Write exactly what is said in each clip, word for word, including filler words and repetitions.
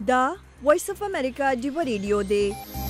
دا وایس اف امریکا ډیو ریډیو دی.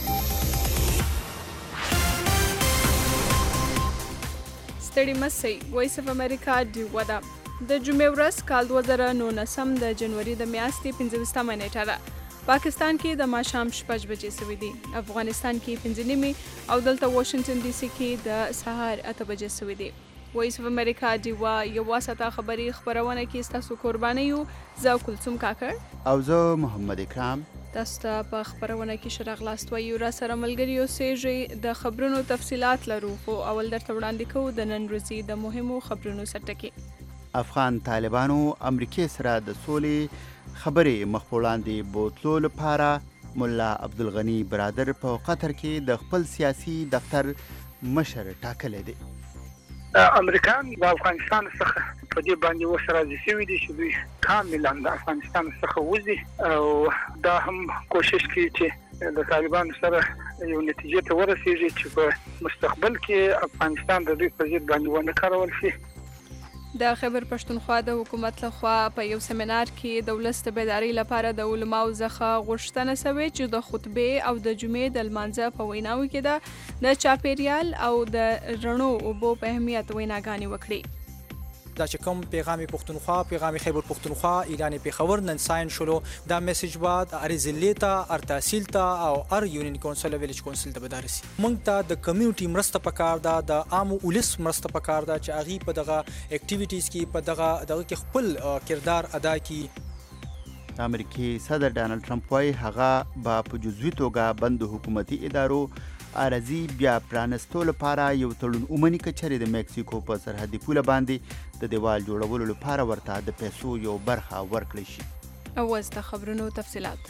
ستړي مسئ وایس اف امریکا ډیو ده. د جمعې ورځ کال دوه زره نولسم د جنوري د میاشتې پنځه ویشتمه نیټه ده. پاکستان کې د ماښام شپږ بجې سوي دي. افغانستان کې پنځه نیمې او دلته واشنگټن ډي سي کې د سهار اته بجې سوي دي. وایس اف امریکا ډیوا یو واسطه خبري خبرونه کې ستاسو قرباني یو. زه کلثوم کاکړ او زه محمد اکرام تاسو ته په خبرونه کې ښه راغلاست وایو. را سره ملګري اوسېږئ. د خبرونو تفصیلات لرو خو اول درته وړاندې کوو د نن ورځې د مهمو خبرونو سرټکي. افغان طالبانو امریکې سره د سولې خبرې مخ په وړاندې بوتلو لپاره ملا عبدالغني برادر په قطر کې د خپل سیاسي دفتر مشر ټاکلی دی. امریکایان د افغانستان څخه په دې باندې اوس راضي شوي دي چې دوی کاملا د افغانستان څخه وځي او دا هم کوشش کوي چې د طالبانو سره یو نتیجې ته ورسېږي چې په مستقبل کې افغانستان د دوی په ضد باندې ونه کارول شي. د خیبر پښتونخوا د حکومت لخوا په یو سیمینار کې د ولس د بیدارۍ لپاره د علماو څخه غوښتنه شوې چې د خطبې او د جمعې د لمانځه په ویناوو کې د چاپیریال او د رڼو اوبو په اهمیت ویناګانې وکړي. دا چې کوم پیغام پښتونخوا پیغام خیبر پښتونخوا اعلان پیښور نن ساين شلو دا میسج بعد ار زلیتا ار تحصیل ته او ار یونین کونسل ویلیج کونسل ته بدارسي. مونږ ته د کمیونټي مرسته پکار ده د عام ولس مرسته پکار ده چې اغي په دغه اکټیویټیز کې په دغه دغه کې خپل کردار ادا کړي. امریکای صدر ډانلډ ټرمپ وايي هغه به په جزوي توګه بند حکومتي ادارو ارزي بیا پرانستو لپاره یو تړون ومني که چېرې د میکسیکو په سرحدي پوله باندې د دیوال جوړولو لپاره ورته د پیسو یو برخه ورکړی شي. اوس د خبرونو تفصیلات.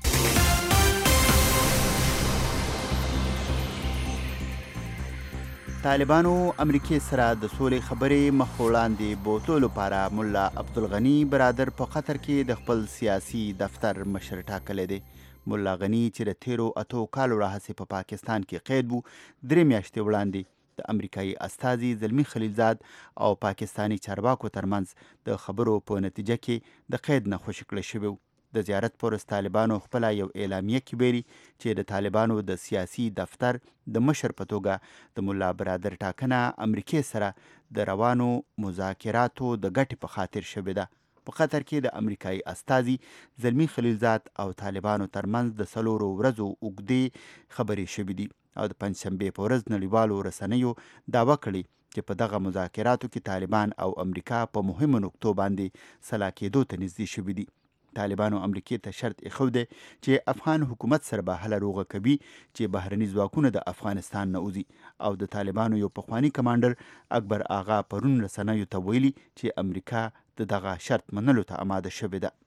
طالبانو امریکې سره د سولې خبرې مخ وړاندې بوتلو لپاره ملا عبدالغني برادر په قطر کې د خپل سیاسي دفتر مشر ټاکلی دی. ملا غني چې د تیرو اتو کالو راهیسې په پاکستان کې قید وو درې میاشتې وړاندې د امریکایي استازي زلمي خلیلزاد او پاکستانی چارواکو ترمنځ د خبرو په نتیجه کې د قید نه خوشي کړی شوی و. د زیارت پرست طالبانو خپله یو اعلامیه کې ویلي چې د طالبانو د سیاسي دفتر د مشر په توګه د ملا برادر ټاکنه امریکې سره د روانو مذاکراتو د ګټې په خاطر شوې ده. په قطر کې د امریکایي استازي زلمي خلیلزاد او طالبانو ترمنځ د څلورو ورځو اوږدې خبرې شوې دي او د پنجشنبې په ورځ نړیوالو رسنیو دعوه کړې چې په دغه مذاکراتو کې طالبان او امریکا په مهمو نقطو باندې سلا کېدو ته نږدې شوي دي. طالبانو امریکې ته شرط ایښودی چې افغان حکومت سره به هله روغه کوي چې بهرني ځواکونه د افغانستان نه وځي او د طالبانو یو پخوانی کمانډر اکبر آغا پرون رسنیو ته ویلي چې امریکا د دغه شرط منلو ته آماده شوې ده.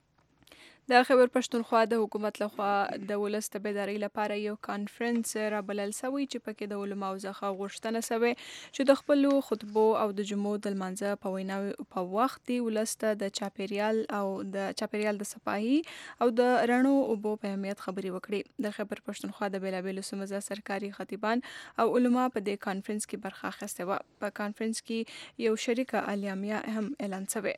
د خیبر پښتونخوا د حکومت لخوا د ولس د بیدارۍ لپاره یو کانفرنس رابلل شوی چې پکې د علماو څخه غوښتنه شوې چې د خپلو خطبو او د جمعو د لمانځه په ویناوو په وخت دی ولس ته د چاپیریال او د چاپیریال د صفايي او د رڼو اوبو په اهمیت خبرې وکړي. د خیبر پښتونخوا د بیلابیلو سیمو سرکاري خطیبان او علما په دې کانفرنس کې برخه اخیستې وه. په کانفرنس کې یو شریکه اعلامیه هم اعلان شوې.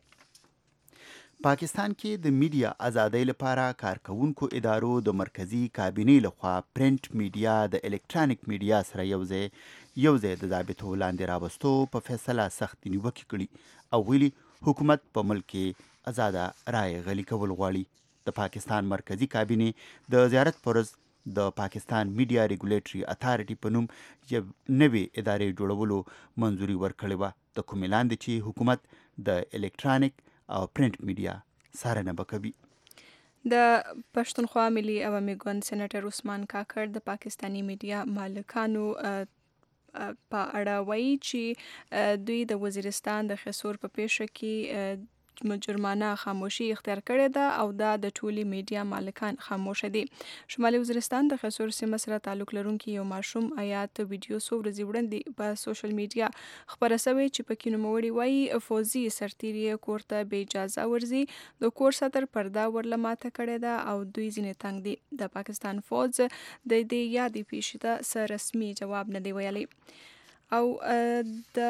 پاکستان کې د میډیا ازادۍ لپاره کارکوونکو ادارو د مرکزی کابینې لخوا پرنټ میډیا د الکترونیک میډیا سره یوځای یوځای د ضابطو لاندې راوستو په فیصله سخت نیوکې کړي او ویلي حکومت په ملک کې ازاده رایې غلي کول غواړي. د پاکستان مرکزی کابینې د زیارت پرز د پاکستان میډیا ریګولیټري اتھارټي په نوم یو نوې ادارې جوړولو منځوري ورکړې وه د کومې لاندې چې حکومت د الکترونیک او پرنټ میډیا څارنه به کوي. د پښتونخوا ملي عوامي ګوند سېنیټر عثمان کاکړ د پاکستانی میډیا مالکانو په اړه وایي چې دوی د وزیرستان د خسور په پیښه کې جرمانه خاموشي اختیار کړې ده او دا د ټولي میډیا مالکان خاموشه دي. شمالي وزیرستان د خسور سیمه سره تعلق لرونکي یو ماشوم آیات ویډیو څو ورځې وړاندې په سوشل میډیا خبره شوې چې پکې نوموړي وایي فوزي سرتیري کور ته بې اجازه ورځي د کور ساتر پرده ورله ماته کړې ده او دوی ځینې تنګ دي. د پاکستان فوج د دې یادې پیښې ته څه رسمي جواب نه دی ویلی او د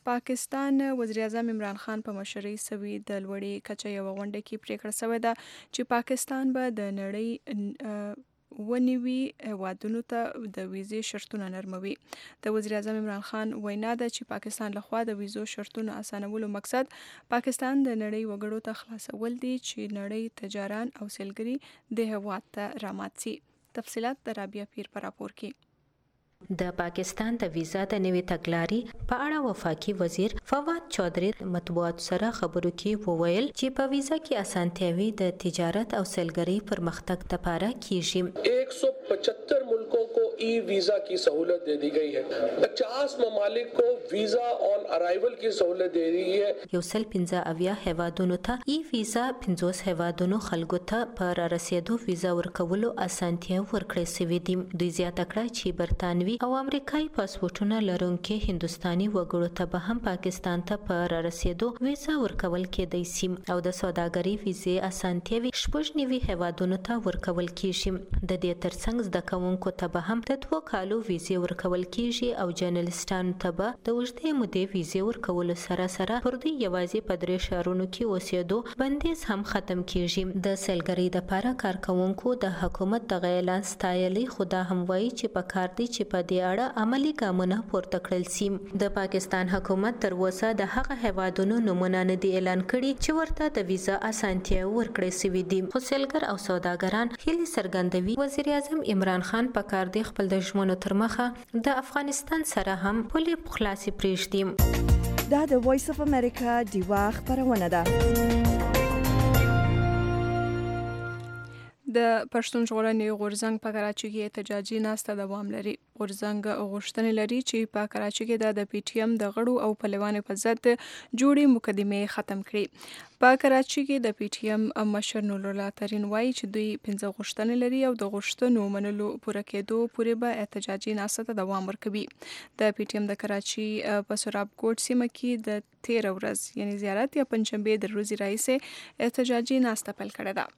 پاکستان وزیر اعظم عمران خان په مشرۍ سوي د لوړې کچې یوه غونډه کې پریکړه شوې ده چې پاکستان به د نړۍ ونیوي هیوادونو ته د ویزې شرطونه نرموي. د وزیر اعظم عمران خان وینا ده چې پاکستان لخوا د ویزو شرطونو اسانولو مقصد پاکستان د نړۍ وګړو ته خلاصول دي چې نړۍ تجاران او سیلګري د هیواد ته رامات سي. تفصیلات د رابعه پیر په راپور کې. د پاکستان د ویزا د نوې تګلارې په اړه وفاقي وزیر فواد چودھری مطبوعات سره خبرو کې وویل چې په ویزا کې اسانتیاوي د تجارت او سیلګرۍ پرمختګ لپاره کیږي. एक सौ पचहत्तर मुल्कों को ई वीजा की सहूलत दे दी गई है. पचास ममालिक को वीजा ऑन अराइवल की सहूलत दे दी है. یو سل پنځه اویا هیوادونو ته ای ویزا پنځوس هیوادونو خلکو ته پر رسیدو ویزا ورکولو اسانتیا ورکړې شوې دي. دوی زیاته کړه چې برتانوي او امریکایي پاسپورتونه لرونکي هندستاني وګړو ته به هم پاکستان ته پر رسیدو ویزا ورکول کېدای شي او د سوداګرۍ ویزې اسانتیاوي شپږ نوي هیوادونو ته ورکول کیږي. د دې ترڅنګ زده کوونکو ته به هم د دوه کالو ویزې ورکول کیږي او جرنالستانو ته به د اوږدې مودې ویزې ورکولو سره سره پر دوی یوازې په درې ښارونو کې اوسېدو بندیز هم ختم کیږي. د سیلګرۍ لپاره کارکوونکو د حکومت دغه اعلان ستایلی، خو دا هم وایي چې په کار دی چې په دې اړه عملی ګامونه پورته کړل شي. د پاکستان حکومت تر اوسه د هغه هیوادونو نومونه نه دي اعلان کړي چې ورته د ویزا اسانتیا ورکړې شوې دي. خو سیلګر او سوداګران هیلې څرګندوي وزیر اعظم عمران خان په کار دی خپل د ژمنو تر مخه د افغانستان سره هم پولې خلاصې پرېږدي. دا د وایس اف امریکا ډیوا خبرونه ده. د پښتون ژغورنې غورځنګ په کراچۍ کې احتجاجي ناسته دوام لري. غورځنګ غوښتنې لري چې په کراچۍ کې د پی ټی ایم د غړو او پهلوانو په ضد جوړې مقدمې ختم کړي. په کراچۍ کې د پی ټی ایم مشر نور الله ترین وایي چې دوی پنځه غوښتنې لري او د غوښتنو منلو پوره کېدو پورې به احتجاجي ناسته ته دوام ورکوي. د پی ټی ایم د کراچۍ په سراب کوټ سیمه کې د تیر ورځ یعنی زیارت یا پنځشنبه د ورځې راهیسې احتجاجي ناسته پیل کړې ده.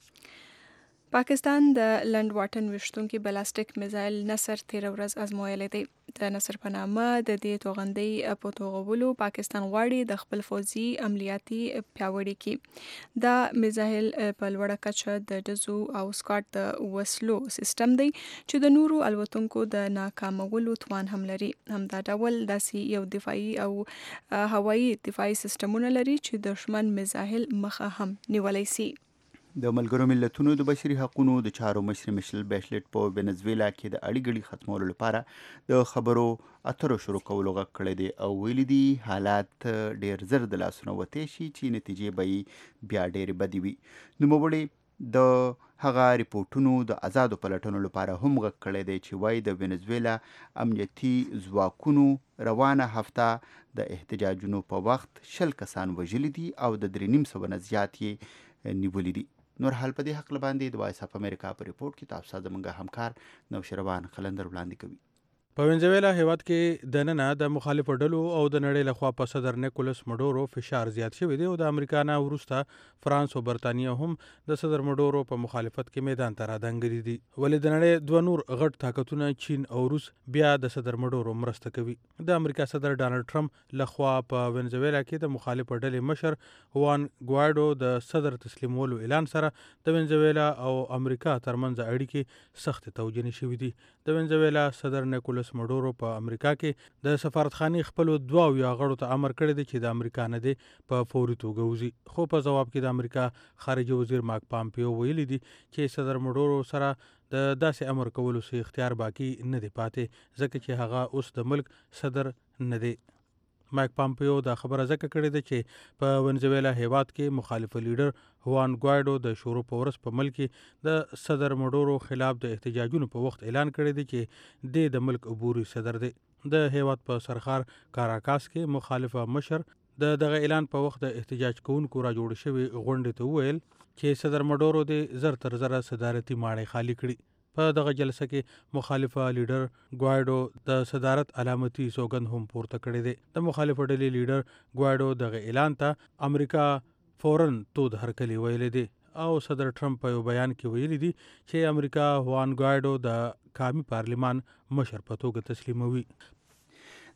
پاکستان د لنډ واټن ویشتونکي بلاستیک میزایل نصر تیر ورځ ازمویلی دی. د نصر په نامه د دې توغندۍ په توغولو پاکستان غواړي د خپل فوزي عملیاتي پیاوړي کړي. دا میزایل په لوړه کچه د ډزو او سکاټ د وسلو سیستم دی چې د نورو الوتونکو د ناکامولو توان هم لري. همدا ډول داسې یو دفاعي او هوایي دفاعي سیستمونه لري چې دښمن میزایل مخه هم نیولی سي. د ملګرو ملتونو د بشري حقوقو د چارو مشر میشل بیشلټ په وینزویلا کې د اړیګړي ختمولو لپاره د خبرو اترو شروع کولو غږ کړی دی او ویلي دي حالات ډیر زر د لاسونو وتی شي چې نتیجې به بیا ډېرې بدې وي. نوموړي د هغه ریپورټونو د آزادو پلټنو لپاره هم غږ کړی دی چې وایي د وینزویلا امنیتي ځواکونو روانه هفته د احتجاجونو په وخت شل کسان وژلي دي او د درې نیم سوه نه زیات یې نیولي دي. نور حال په دې حق باندې د وایس اف امریکا په ریپورت کې تاسو ته زموږ همکار نوشروان خلندر وړاندې کوي. په وینزویلا هیواد کې د ننه د مخالفو ډلو او د نړۍ لخوا په صدر نیکولس مډورو فشار زیات شوی دی او د امریکا نه وروسته فرانس او برتانیا هم د صدر مډورو په مخالفت کې میدان ته رادنګري دي. ولې د نړۍ دوه نور غټ طاقتونه چین او روس بیا د صدر مډورو مرسته کوي. د امریکا صدر ډانلډ ټرمپ لخوا په وینزویلا کې د مخالفو ډلې مشر وان ګوایډو د صدر تسلیمولو اعلان سره د وینزویلا او امریکا ترمنځ اړیکې سخت توجیه شوې دي. د وینزویلا صدر نیکولس مډورو په امریکا کې د سفارتخانې خپل دوه یا غړو ته امر کړی دی چې د امریکا نه دی په فوري توګه وځي. خو په جواب کې د امریکا خارجه وزیر مارک پامپیو ویلي دي چې صدر مډورو سره د داسې امر کولو سي اختیار باقی نه دی پاتې ځکه چې هغه اوس د ملک صدر نه دی. مایک پامپیو دا خبره ځکه کړې ده چې په وینزویلا هیواد کې مخالف لیډر وان ګوایډو د شروع په ورځ په ملک کې د صدر مډورو خلاف د احتجاجونو په وخت اعلان کړی دی چې د ملک عبوري صدر دی. د هیواد په سرخار کاراکاس کې مخالفه مشر د دغه اعلان په وخت د احتجاج کوونکو را جوړ شوی غونډې ته وویل چې صدر مډورو د زر تر زره صدارتي ماڼۍ خالی کړي. په دغه جلسه کې مخالفه لیډر ګوایډو د صدارت علامتي سوګند هم پورته کړی دی. د مخالفه ډلې لیډر ګوایډو دغه اعلان ته امریکا فورن تود هرکلی ویلی دی او صدر ټرمپ په یو بیان کې ویلي دي چې امریکا وان ګوایډو د قومي پارلمان مشر په توګه تسلیموي.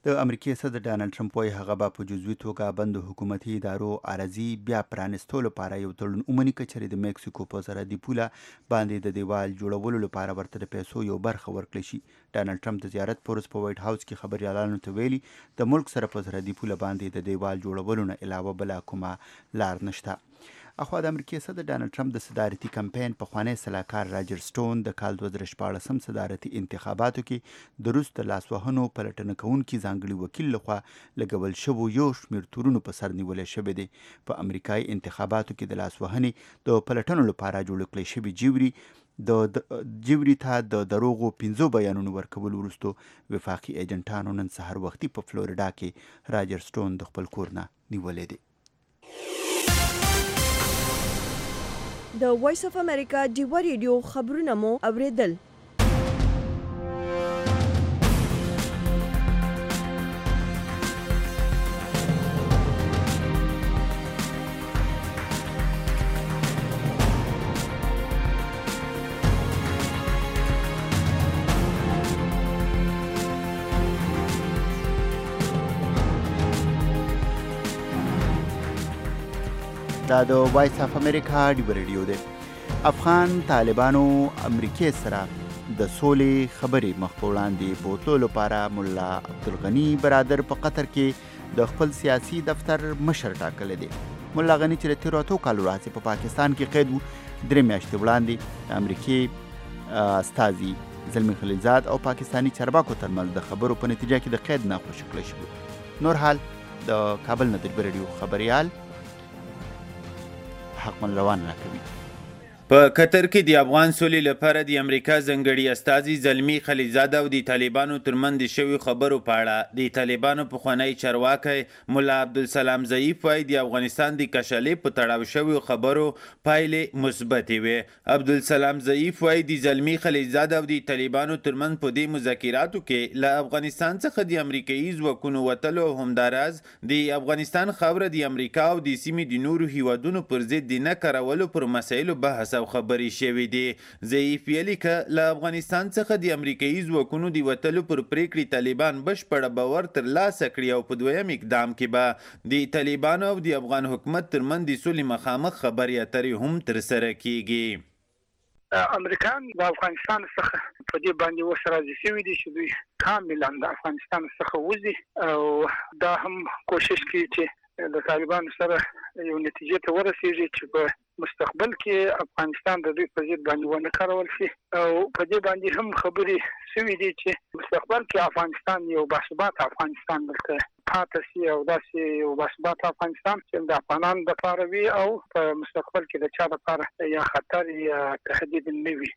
د امریکای صدر ډانلډ ټرمپ وايي هغه به په جزوي توګه بند حکومتي ادارو عرضي بیا پرانستلو لپاره یو تړون ومني که چېرې د میکسیکو په سرحدي پوله باندې د دیوال جوړولو لپاره ورته د پیسو یو برخه ورکړی شي. ډانلډ ټرمپ د زیارت په وروسته په وایټ هاوس کې خبریالانو ته ویلي د ملک سره په سرحدي پوله باندې د دیوال جوړولو نه علاوه بله کومه لار نشته. اخوا د امریکای صدر ډانلډ ټرمپ د صدارتي کمپاین پخوانی سلاکار راجر سټون د کال دوه زره شپاړسم صدارتي انتخاباتو کې د روس د لاسوهنو پلټنه کوونکي ځانګړي وکیل لخوا لګول شوو یو شمېر تورونو په سر نیولی شوی دی. په امریکایي انتخاباتو کې د لاسوهنې د پلټنو لپاره جوړ کړی شوي جیوري د جیوري ته د دروغو پنځو بیانونو ورکول وروسته وفاقي ایجنټانو نن سهار وختي په فلوریډا کې راجر سټون د خپل کور نه نیولی دی. د وایس اف امریکا ډیوا ریډیو خبرونه مو اوریدل. دا د وایس اف امریکا ډیوا ریډیو دی. افغان طالبانو امریکای سره د سولې خبرې مخ په وړاندې بوتلو لپاره ملا عبدالغني برادر په قطر کې د خپل سیاسي دفتر مشر ټاکلی دی. ملا غني چې د تېرو اتو کالو راهیسې په پاکستان کې قید و، درې میاشتې وړاندې د امریکې استازي زلمي خلیلزاد او پاکستاني چارواکو ترمنځ د خبرو په نتیجه کې د قید نه خوشي کړی شو. نور حال د کابل نه د ډیوا ریډیو خبریال حقمن روان راکوي. په قطر کې د افغان سولې لپاره د امریکا ځانګړي استازي زلمي خلیلزاد او د طالبانو ترمنځ د شویو خبرو په اړه د طالبانو پخوانی چارواکی ملا عبدالسلام ضعیف وایي د افغانستان د کشالې په تړاو شویو خبرو پایلې مثبتې وې. عبدالسلام ضعیف وایي د زلمي خلیلزاد او د طالبانو ترمنځ په دې مذاکراتو کې له افغانستان څخه د امریکایي ځواکونو وتلو او همداراز د افغانستان خاوره د امریکا او د سیمې د نورو هیوادونو پر ضد د نه کارولو پر مسایلو بحث او خبرې شوې دي. ضعیف ویلي که له افغانستان څخه د امریکایي ځواکونو د وتلو پر پریکړې طالبان بشپړه باور ترلاسه کړي او په دویم اقدام کې به د طالبانو او د افغان حکومت ترمنځ د سولې مخامخ خبرې اترې هم ترسره کیږي. امریکایان د افغانستان څخه په دې باندې اوس راضي شوي دي چې دوی کاملا د افغانستان څخه وځي او دا هم کوشش کوي چې د طالبانو سره یو نتیجې ته ورسیږي چې په مستقبل کې افغانستان د دوی په ضد باندې ونه کارول شي او په دې باندې هم خبرې شوي دي چې مستقبل کې افغانستان یو باثباته افغانستان دلته پاتې شي او داسې یو باثباته افغانستان چې د افغانانو دپاره وي او په مستقبل کې د چا دپاره یا خطر یا تهدید نه وي.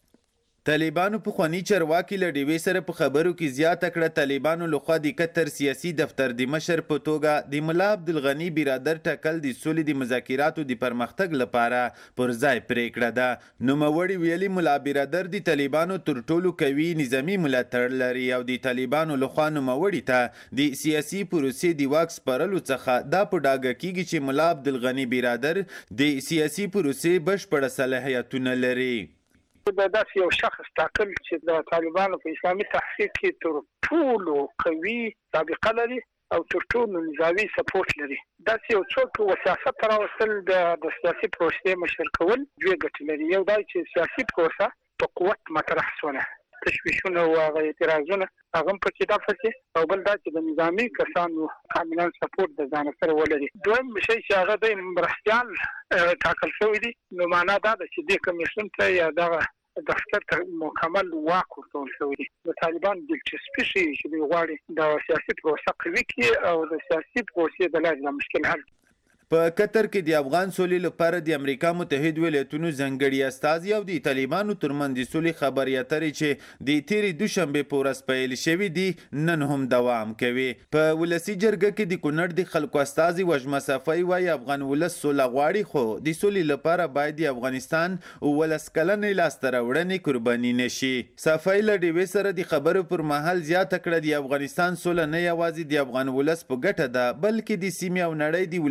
طالبانو پخوانی چارواکي له ډیوې سره په خبرو کې زیاته کړه طالبانو لخوا د قطر سیاسي دفتر د مشر په توګه د ملا عبدالغني برادر ټاکل د سولې د مذاکراتو د پرمختګ لپاره پر ځای پرېکړه ده. نوموړي ویلي ملا برادر د طالبانو تر ټولو قوي نظامي ملاتړ لري او د طالبانو لخوا نوموړي ته د سیاسي پروسې د واک سپارلو څخه دا په ډاګه کیږي چې ملا عبدالغني برادر د سیاسي پروسې بشپړه صلاحیتونه لري. د داسې یو شخص ټاکل چې د طالبانو په اسلامي تحقیق کې تر ټولو قوي سابقه لري او تر ټولو نظامي سپورټ لري. داسې یو څوک و سیاست ته راوستل د سیاسي پروسې مشر کول دوې ګټې لري. یو دا چې سیاسي پروسه په قوت مطرح شوله، تشویشونه او هغه اعتراضونه هغه هم پکې دفع شي، او بل دا چې د نظامي کسانو کاملا سپورټ د ځان سره ولري. دویم شی چې هغه د مرستیال ټاکل شوی دی، نو معنا دا ده چې دې کمیشن ته یا دغه دفتر ته مکمل واک ورکول شوی دی. د طالبان دلچسپي شي چې دوی غواړي د سیاسي پروسه قوي کړي او د سیاسي پروسې د لارې د مشکل حل. په قطر کې د افغان سولې لپاره د امریکا متحد ولایتونو ځانګړي استازي او د طالبانو ترمنځ د سولې خبرې اترې چې د تېرې دوشنبې په ورځ پیل شوي دي نن هم دوام کوي. په ولسي جرګه کې د کونړ د خلکو استازي وژمه صفۍ وایي افغان ولس سوله غواړي، خو د سولې لپاره باید د افغانستان ولس کلنې لاسته راوړنې قرباني نشي. صفۍ له ډیوې سره د خبرو پر مهال زیاته کړه د افغانستان سوله نه یوازې د افغان ولس په ګټه ده بلکې د سیمې او نړۍ د ولسونو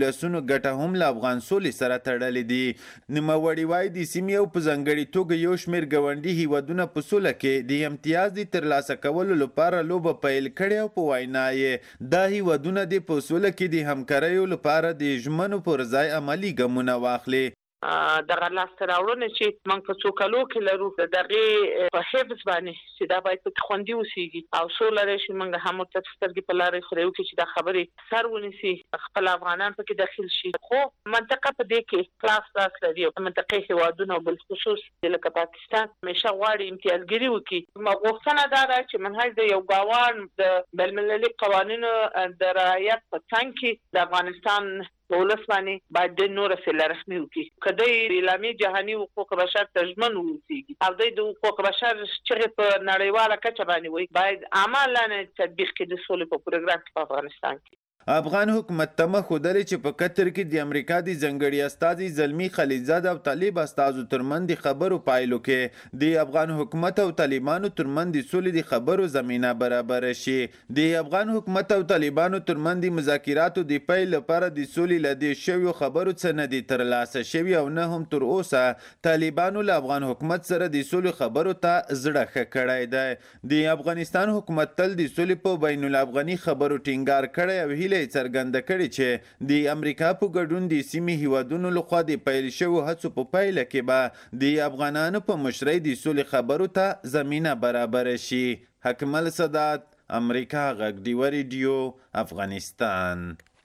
ګټه هم له افغان سولې سره تړلې دي. نوموړي وایي د سیمې او په ځانګړي توګه یو شمېر ګاونډي هیوادونه په سوله کې د امتیاز د ترلاسه کولو لپاره لوبه پیل کړې او په وینا یې دا هیوادونه د په سوله کې د همکاریو لپاره د ژمنو پر ځای عملي ګامونه واخلي. دغه لاسته راوړنه چې موږ په څو کالو کې لرو د دغې په حفظ باندې چې دا باید پکې خوندي اوسېږي او سوله راشي. موږ هم ورته سترګې په لارې خورې وکړو چې دا خبرې سر ونیسي، خپل افغانان پکې داخل شي. خو منطقه په دې کې خلاص لاس لري او منطقې هېوادونه بالخصوص لکه پاکستان همیشه غواړي امتیازګري وکړي. زما غوښتنه دا ده چې منهج د یو ګاونډ د بین‌المللي قوانینو د رعایت په څنګ کې د افغانستان ولس باندې باید د نور سره رسمي وکړي. کدی اعلامیه جهاني حقوق بشر تضمن وسی او د حقوق بشر چې په نړیواله کچه باندې وي باید عملاً تطبیق کړي د سولې په پروګرام کې په افغانستان کې. افغان حکومت ته مخ ودرې چې په قطر کې د امریکا د ځنګړي استازي زلمی خلیلزاد او طالب استازو ترمنځ د خبرو پایلو کې د افغان حکومت او طالبانو ترمنځ د سولې د خبرو زمينه برابر شي. د افغان حکومت او طالبانو ترمنځ د مذاکراتو د پیل لپاره د سولې لدې شویو خبرو څخه نه دي ترلاسه شوی او نه هم تر اوسه طالبانو له افغان حکومت سره د سولې خبرو ته زړه ښه کړی دی. د افغانستان حکومت تل د سولې په بین الافغاني خبرو ټینګار کړی او هیله څرګنده کړې چې د امریکا په ګډون د سیمې هیوادونو لخوا د پیل شوو هڅو په پایله کې به د افغانانو په مشرۍ د سولې خبرو ته زمینه برابر شي. حکمل سادات، امریکا غږ ډیوه ریډیو، افغانستان.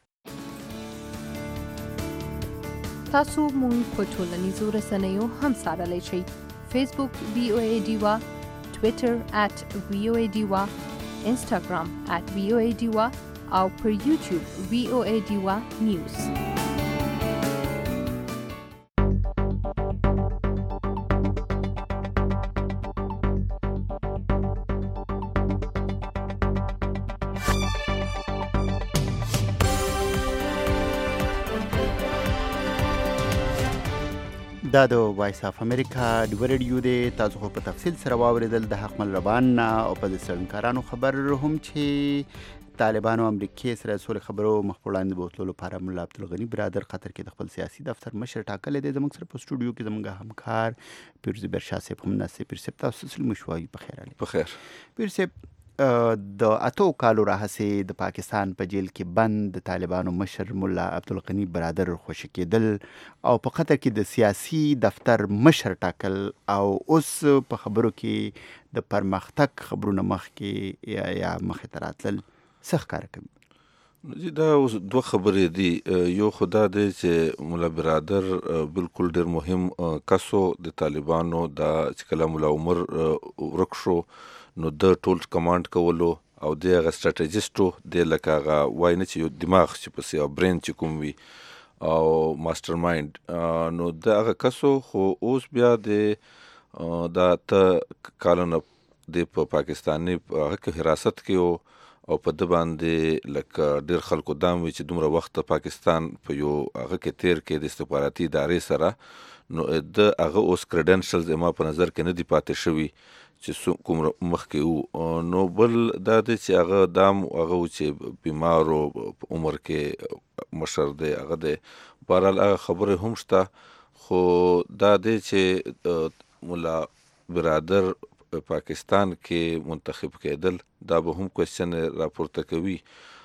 تاسو مونږ په ټولنیزو رسنیو هم څارلی شئ. فیسبوک وی او ای ډیوا، ټویټر ات وی او ای ډیوا، انسټاګرام ات وی او ای ډیوا او پر یوټیوب وی او ای ډیوا نیوز. دا د وایس اف امریکا ډیوه ریډیو دی. تاسو خو په تفصیل سره واورېدل د حق مل ربان او په څرنګکارانو خبر هم چې طالبانو امریکای سره سولې خبرو مخ په وړاندې بوتلو لپاره مولا عبدالغني برادر قطر کې د خپل سیاسي دفتر مشر ټاکلی دی. زموږ سره په سټوډیو کې زموږ همکار پیروز برشاه صاحب هم ناست. پیر صاحب تاسو سلام شوي په خیر علي. په خیر. پیر صاحب د اتو کالو راهسې د پاکستان په جیل کې بند د طالبانو مشر مولا عبدالغني برادر خوشي کېدل او په قطر کې د سیاسي دفتر مشر ټاکل او اوس په خبرو کې د پرمختګ خبرونه مخ کې یا, یا مخې ته راتلل څه ښکاره کوي؟ دا اوس دوه خبرې دي. یو خدا دی چې مولا برادر بالکل ډېر مهم کسو د طالبانو دا چې کله مولا عمر ورک شو نو د ټول کمانډ کولو او د هغه سټریټجیسټو د لکه هغه وای نه چې یو دماغ چې پسې او برین چې کوم وي او ماستر مایند نو د هغه کسو خو اوس بیا د دا ته کالونه د په پاکستاني هغه کې حراست کې او په د باندې لکه ډېر خلکو دام وي چې دومره وخت پاکستان په یو هغه کې تیر کې د استخباراتي ادارې سره نو د هغه اوس کریډنشلز ما په نظر کې نه دی پاتې شوي چې کوم مخکې وو. نو بل دا دی چې هغه دام هغه چې بیمار او عمر کې مشر دی هغه دی. بهرحال هغه خبرې هم شته خو دا دی چې مولا برادر پاکستان کې منتخب کېدل دا به هم کوېسچن راپورته کوي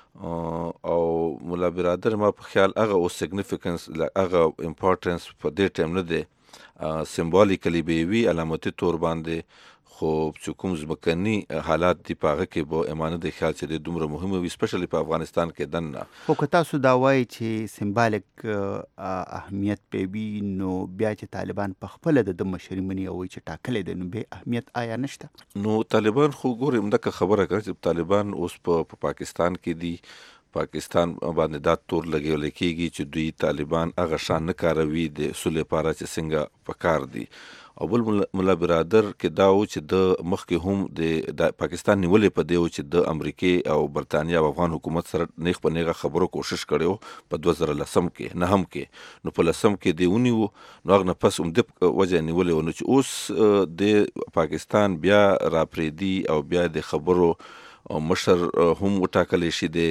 او مولا برادر ما په خیال هغه او سیګنیفیکنس هغه امپورټنس په دې ټایم نه دی. سمبولیکلی به وي علامتي تور باندې خو چې کوم ځمکني حالات دي په هغه کې به امانه د خیال چې د دومره مهمه وي سپیشلی په افغانستان کې دننه. خو که تاسو دا وایي چې سمبالیک اهمیت به وي نو بیا چې طالبان په خپله د ده مشري مني او وایي چې ټاکلی دی نو بې اهمیت آیا نشته؟ نو طالبان خو ګورې همدغه خبره کوي چې طالبان اوس په پاکستان کې دي. پاکستان باندې دا تور لګول کېږي چې دوی طالبان هغه شان نه کاروي د سولې لپاره چې څنګه پکار دي. او بل مولا برادر کې دا و چې د مخکې هم د پاکستان نیولې په دی و چې د امریکې او برطانیا او افغان حکومت سره نیغ په نیغه خبرو کوشش کړی په دوه زره لسم کې نهم کې نو په لسم کې دی ونیو نو هغه نه پس هم د وجه نیولې و نو چې اوس د پاکستان بیا راپرېدي او بیا د خبرو مشر هم وټاکلی شي دی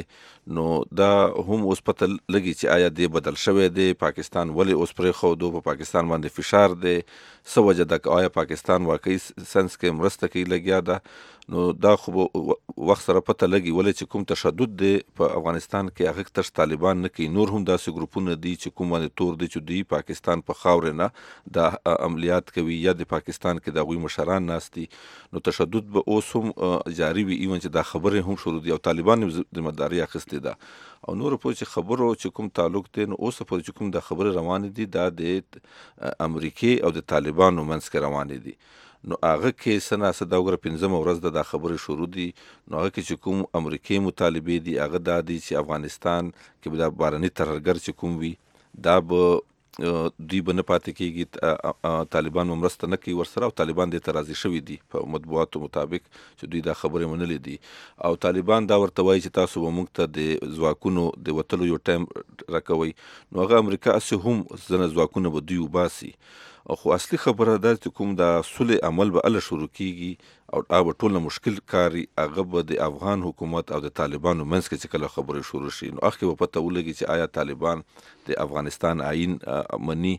نو دا هم اوس پته لګي چې آیا دی بدل شوی دی، پاکستان ولې اوس پرې خو دو په پاکستان باندې فشار دی، څه وجه ده آیا پاکستان واقعي سنس کې مرسته کوي لګیا ده. نو دا خو وخت سره پته لګي ولې چې کوم تشدد دی په افغانستان کې هغه تش طالبان نه کوي، نور هم داسې ګروپونه دي چې کوم باندې تور دي چې دوی پاکستان په خاورې نه د عملیات کوي یا د پاکستان کې د هغوی مشران ناست دي. نو تشدد به اوس هم جاري وي، ایون چې دا خبرې هم شروع دي او طالبان هم ذمهداري اخیستې ده. او نور پوه چې خبرو چې کوم تعلق دی نو اوس پورې چې کوم د خبرې روانې دي دا د امریکې او د طالبانو منځ کې روانې دي. نو هغه کې څه ناڅه دا وګوره پنځمه ورځ ده دا خبرې شروع دي. نو هغه کې چې کوم امریکې مطالبې دي هغه دا دي چې افغانستان کې به دا بهرني ترهګر چې کوم وي دا به دوی به نه پاتې کېږي، طالبان به مرسته نه کوي ورسره، او طالبان دې ته راضي شوي دي په مطبوعاتو مطابق چې دوی دا خبرې منلې دي. او طالبان دا ورته وایي چې تاسو به موږ ته د ځواکونو د وتلو یو ټایم راکوئ. نو هغه امریکا هسې هم ځنه ځواکونه به دوی وباسي. خو اصلي خبره ده چې کوم د صلح عمل به اله شروع کیږي او هغه ټول مشکل کاری هغه به د افغان حکومت او د طالبانو منځ کې چې کله خبرې شروع شي نو هغه به پته ولګي چې آیا طالبان د افغانستان آئین مني،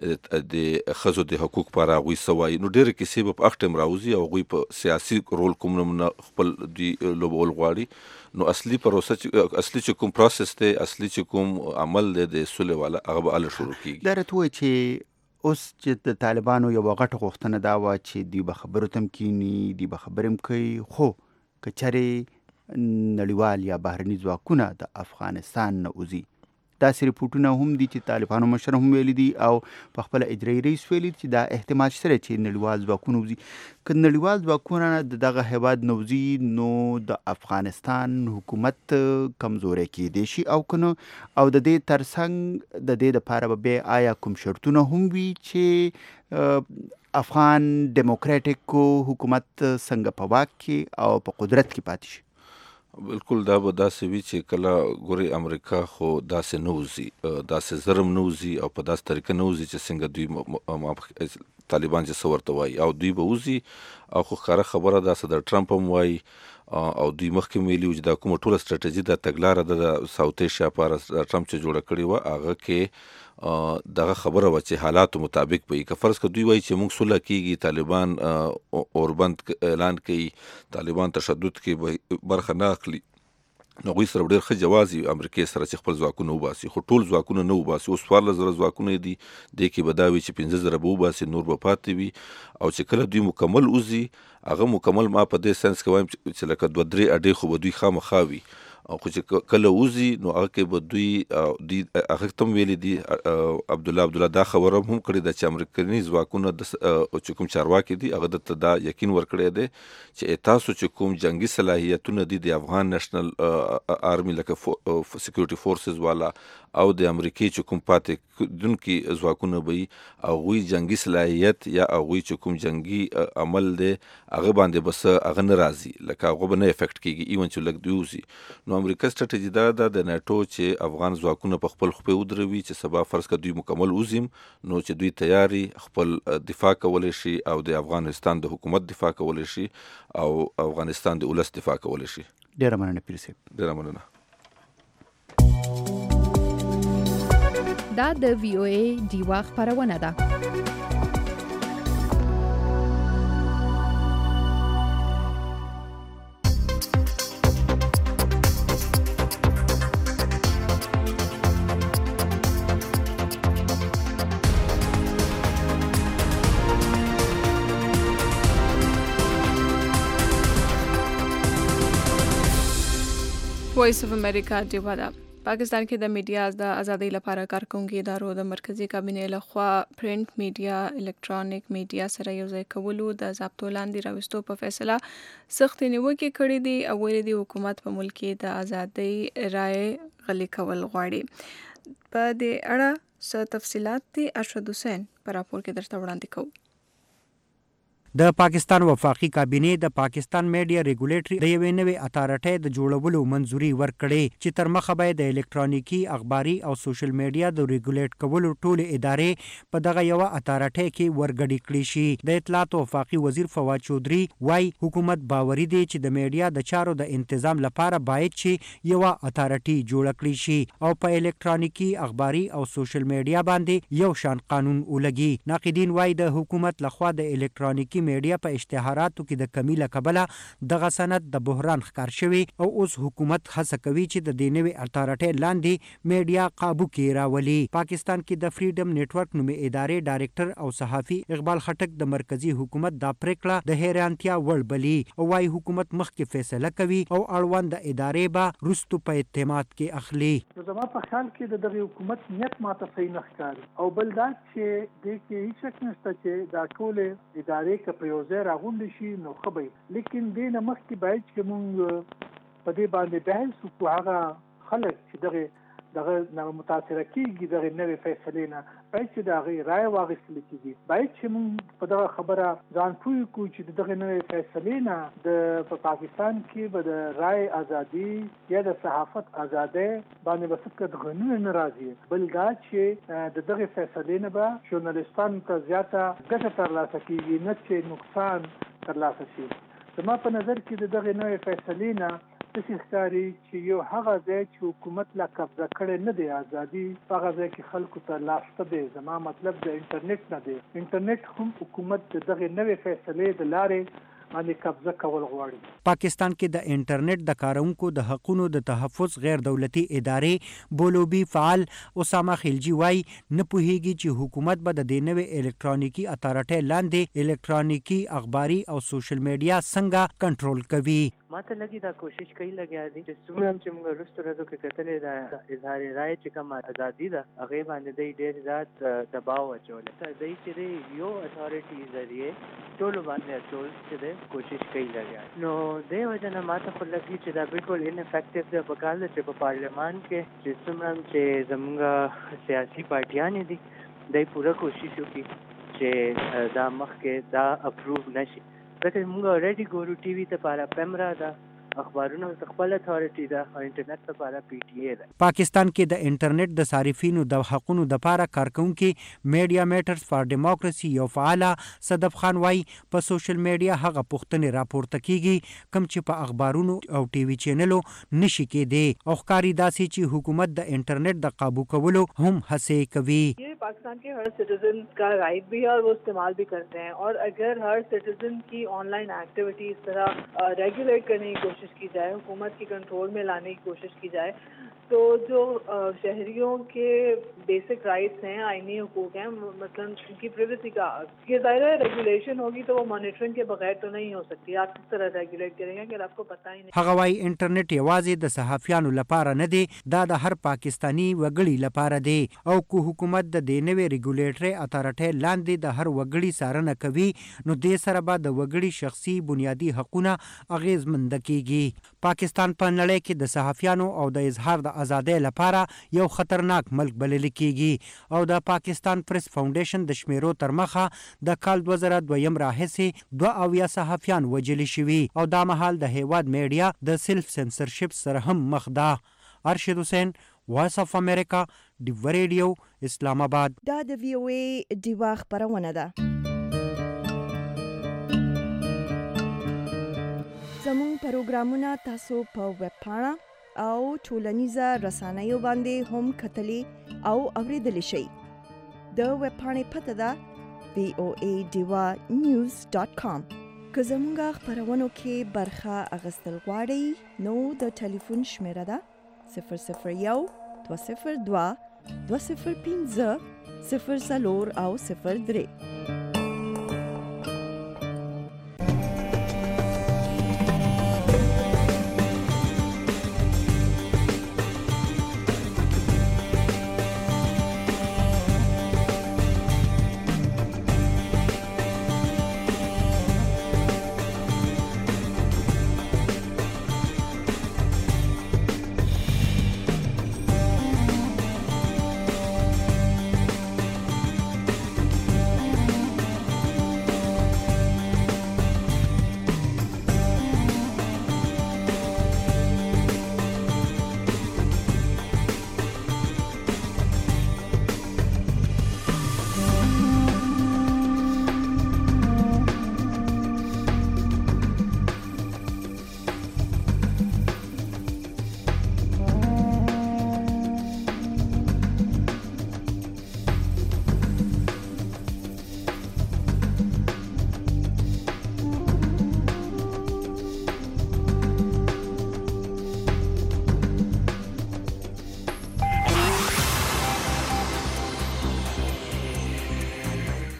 د ښځو د حقوق پر هغوی څه وایي. نو ډېرې کیسې به په هغه ټایم راوځي او هغوی په سیاسي رول کوم نه خپل دوی لوبول غواړي. نو اصلي پروسه چې اصلي چې کوم پروسس دی، اصلي چې کوم عمل دی د صلح والا هغه به اله شروع کیږي. دا راته وایي چې اوس چې د طالبانو یو غټه غوښتنه دا وه چې دوی به خبرو ته هم کیني، دوی به خبرې هم کوي، خو که چېرې نړیوال یا بهرني ځواکونه د افغانستان نه وځي. داسې ریپورټونه هم دي چې طالبانو مشر هم ویلي دي او په خپله اجرایي رئیس ویلي چې دا احتمال شته چې نړیوال ځواکونه وځي. که نړیوال ځواکونه د دغه هیواد نه وځي نو د افغانستان حکومت کمزوری کیدی شي او که نه، او د دې ترڅنګ د دې دپاره به بیا آیا کوم شرطونه هم وي چې افغان ډیموکراټیک حکومت څنګه په واک کې او په قدرت کې پاتې شي؟ بالکل دا به داسې وي چې کله ګورې امریکا خو داسې نه وځي، داسې زرم نه وځي او په داسې طریقه نه وځي چې څنګه دوی طالبان چې څه ورته وایي، او دوی به وځي او خو ښکاره خبره داسې د ټرمپ هم وایي او دوی مخکې ویلي چې دا کومه ټوله سټراتیژي د تګلاره ده د ساوث ایشیا په اړه ټرمپ چې جوړه کړې وه هغه کې دغه خبره وه چې حالاتو مطابق به وي. که فرض که دوی وایي چې موږ صلح کېږي، طالبان اوربند اعلان کوي، طالبان تشدد کې به برخه نه اخلي، نو هغوی سره ډېر ښه جواز وي امریکې سره چې خپل ځواکونه وباسي. خو ټول ځواکونه نه وباسي، اوس څوارلس زره ځواکونه دي، دې کې به دا وي چې پنځه زره به وباسي، نور به پاتې وي. او چې کله دوی مکمل وځي هغه مکمل ما په دې سنس کې وایم چې لکه دوه درې اډې خو به دوی خامخا وي، خو چې کله وځي نو هغه کې به دوی دوی هغه ته هم ویلي دي عبدالله عبدالله دا خبره هم کړې ده چې امریکایي ځواکونه د چې کوم چارواکي دي هغه درته دا یقین ورکړی دی چې تاسو چې کوم جنگي صلاحیتونه دي د افغان نېشنل آرمي لکه سکیورټي فورسز والا او د امریکې چې کوم پاتې کېدونکي ځواکونه به وي هغوی جنګي صلاحیت یا هغوی چې کوم جنګي عمل دی هغه باندې به څه هغه نه راځي، لکه هغه به نه افیکټ کېږي ایون چې لږ دوی وځي. نو امریکا سټراتیژي دا ده د نیټو چې افغان ځواکونه په خپل خپې ودروي چې سبا فرض که دوی مکمل وځي نو چې دوی تیاري خپل دفاع کولی شي او د افغانستان د حکومت دفاع کولی شي او افغانستان د ولس دفاع کولی شي. ډېره مننه پیر صاحب. ډېره مننه. دا د وی او ای ډیوا خبرونه ده. وایس اف امریکا ډیوا ده. پاکستان کې د میډیا د ازادۍ لپاره کارکونکو ادارو د مرکزی کابینې لخوا پرنٹ میډیا الکترونیک میډیا سره یو ځای کولو د ضابطو لاندې راوستو په فیصله سخت نیوکې کړې دي او ویلي دي حکومت په ملک کې د ازادۍ رائے غلي کول غواړي. په دې اړه څه تفصيلات دي ارشد حسین په راپور کې درته وړاندې کوو. د پاکستان وفاقي کابینه د پاکستان میډیا ریګولیټری د یوې نوې اتارټۍ د جوړولو منځوري ورکړې چې تر مخه به د الکترونیکی اخباري او سوشل میډیا د ریګولیټ کولو ټول ادارې په دغه یو اتارټۍ کې ورګډې کړې شي. د اطلاعات او وفاقي وزیر فواد چودھری وايي حکومت باوري دی چې د میډیا د چارو د تنظیم لپاره باید چې یو اتارټي جوړ کړی شي او په الکترونیکی اخباري او سوشل میډیا باندې یو شان قانون ولګي. ناقدین وايي د حکومت لخوا د الکترونیکی میډیا په اشتهاراتو کې د کمی له کبله دغه سند د بحران ښکار شوی او اوس حکومت هڅه کوي چې د دې نوې اتارټي لاندې میډیا قابو کې راولي. پاکستان کې د فریډم نتورک نومي ادارې ډایرکټر او صحافي اقبال خټک د مرکزی حکومت دا پریکړه د حیرانتیا وړ بلی او وايي حکومت مخکې فیصله کوي او اړوند ادارې به رستو په اعتماد کې اخلي. زما په خیال کې د دغه حکومت نیت ماته صحیح نه ښکاري او بل دا چې د کې هیڅ شک نشته چې دا ټول ادارې که په یو ځای راغونډې شي نو ښه به وي، لیکن دې نه مخکې باید چې موږ په دې باندې بحث وکړو. هغه خلک چې دغه دغه متاثره کېږي دغه نوې فیصلې نه باید چې د هغې رایه واخیستل کېږي. باید چې موږ په دغه خبره ځان پوه کړو چې د دغه نوې فیصلې نه د په پاکستان کې به د رایې ازادي یا د صحافت ازادۍ باندې به څه قدغنونه نه راځي، بل دا چې د دغه فیصلې نه به ژورنالستانو ته زیاته ګټه ترلاسه کېږي نه چې نقصان ترلاسه شي. زما په نظر کې د دغه نوې فیصلې نه داسې ښکاري چې یو هغه ځای چې حکومت لا قبضه کړی نه دی ازادي په هغه ځای کې خلکو ته لاسته دی. زما مطلب د انټرنیټ نه دی. انټرنیټ هم حکومت د دغه نوې فیصلې د لارې باندې قبضه کول غواړي. پاکستان کې د انټرنیټ د کارونکو د حقوقو د تحفظ غیر دولتي ادارې بولوبي فعال اسامه خلجی وايي نه پوهیږي چې حکومت به د دې نوې الکترونیکی اتارټۍ لاندې الکترونیکی اخباري او سوشل میډیا څنګه کنټرول کوي. ماته لګي دا کوشش کوي لګیا دي چې څومره چې موږ وروسته راځو کې کتلې دا اظهار رائے چې کوم ازادي ده هغه باندې د ډېر زیات دباو اچول ته دی چې یو اتھارټي ذریعہ ټول باندې اچول چې کوشش کوي لګیا. نو د وجنه ماته خو لګي چې دا بالکل ان افیکټیو ده په کال چې په پارلیمان کې چې څومره چې زموږ سیاسي پارټیان دي دای پوره کوشش وکړي چې دا مخکې دا اپروو نشي. ځکه موږ اوريډي ګورو ټي وي ته پاره پیمرا ده اخبارونو خپل اتھارټي ده او انټرنیټ لپاره پی ټی ای ده. پاکستان کې د انټرنیټ د صارفینو د حقوقو د لپاره کارکونکي میډیا میټرز فار ډیموکراسي یو فعال صدف خان وايي په سوشل میډیا هغه پوښتنې راپورته کیږي کوم چې په اخبارونو او ټي وي چینلو نشي کېدی او ښکاري داسې چې حکومت د انټرنیټ د قابو کولو هم هڅې کوي. पाकिस्तान के हर सिटीजन का राइट भी है और वो इस्तेमाल भी करते हैं और अगर हर सिटीजन की ऑनलाइन एक्टिविटी इस तरह रेगुलेट करने की कोशिश की जाए, हुकूमत की कंट्रोल में लाने की कोशिश की जाए तो जो शहरियों के बेसिक राइट्स हैं, आईनी हुकूक हैं, मतलब उनकी प्राइवेसी का ये ज़ाहिर है रेगुलेशन होगी तो वो मॉनिटरिंग के बगैर तो नहीं हो सकती. आप किस तरह रेगुलेट करेंगे अगर आपको पता ही नहीं. هغه وايي انټرنیټ یوازې د صحافیانو لپاره نه دی، دا د هر پاکستانی وګړي لپاره دی او کو حکومت د دې نوې ریګولیټري اتھارټۍ لاندې د هر وګړي څارنه کوي نو دې سره به د وګړي شخصي بنیادی حقوقونه اغیزمند کیږي. پاکستان په نړۍ کې د صحافیانو او د اظهار د ازادۍ لپاره یو خطرناک ملک بلل کیږي او د پاکستان پریس فاونډیشن د شمیرو تر مخه د کال دوه زره دویم راهیسې دوه اویا صحافیان وژل شوي او دا مهال د هیواد میډیا د سیلف سنسرشپ سره هم مخ ده. ارشد حسین، وایس اف امریکا، ډیو ریډیو، اسلام آباد. دا د وی او ای ډیوا خبرونه ده. زموږ پروګرامونه تاسو په ویب پاڼه او ټولنیزه رسنیو باندې هم کتلی او اوریدلی شئ. د ویب پاڼې پته ده وی او ای ډیوا نیوز ډاټ کام. که زموږ خبرونو کې برخه اخیستل غواړئ نو د ټلیفون شمیره ده صفر صفر یو دوه صفر دوه دوه صفر پنځه صفر څلور او صفر درې.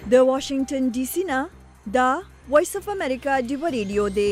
د واشنگټن ډي سي نه دا وایس اف امریکا دی ریډیو دی.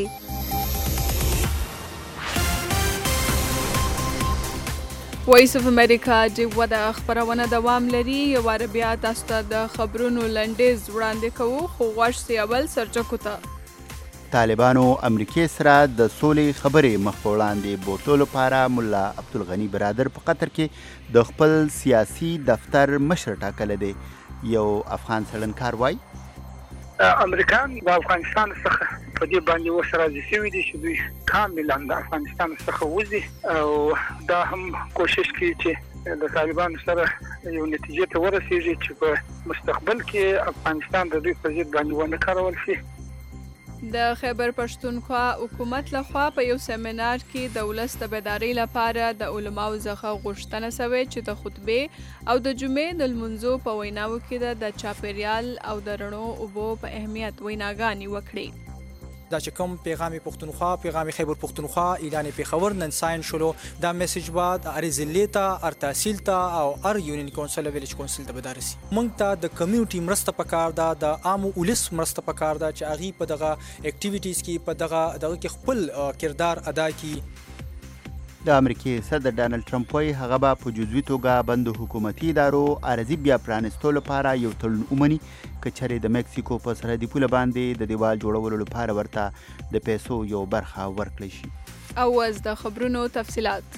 وایس اف امریکا دی ودا خبرونه دوام لري. یو عربیا تاسو ته د خبرونو لنډیز وړاندې کوو خو غوښ سی اول سرچکو ته. طالبانو امریکای سره د سولې خبرې مخ په وړاندې بوتلو لپاره مولا عبدالغني برادر په قطر کې د خپل سیاسي دفتر مشر ټاکلی دی. یو افغان څېړنکار وایي امریکان د افغانستان څخه په دې باندې اوس راضي شوي دي چې دوی کاملا د افغانستان څخه وځي او دا هم کوشش کوي چې د طالبانو سره یو نتیجې ته ورسېږي چې په مستقبل کې افغانستان د دوی په ضد باندې ونه کارول شي. د خیبر پښتونخوا حکومت لخوا په یو سیمینار کې د ولس د بیدارۍ لپاره د علماو څخه غوښتنه شوې چې د خطبې او د جمعې د لمونځو په ویناوو کې د چاپیریال او د رڼو اوبو په اهمیت ویناګانې وکړي. دا چې کوم پیغام پښتونخوا پیغام خیبر پښتونخوا اعلان پیښور نن ساين شلو دا میسج بعد ارزلیتا ار تحصیل ته او ار یونین کونسل ویلیج کونسل ته بدارسي. مونږ ته د کمیونټي مرسته پکار ده د عام ولس مرسته پکار ده چې اغي په دغه اکټیویټیز کې په دغه دغه کې خپل کردار ادا کړي. د امریکای صدر ډانلډ ټرمپ وايي هغه به په جزوي توګه بند حکومتي ادارو ارزي بیا پرانستلو لپاره یو تړون ومني که چېرې د مکسیکو په سرحدي پوله باندې د دیوال جوړولو لپاره ورته د پیسو یو برخه ورکړی شي. او از د خبرونو تفصيلات.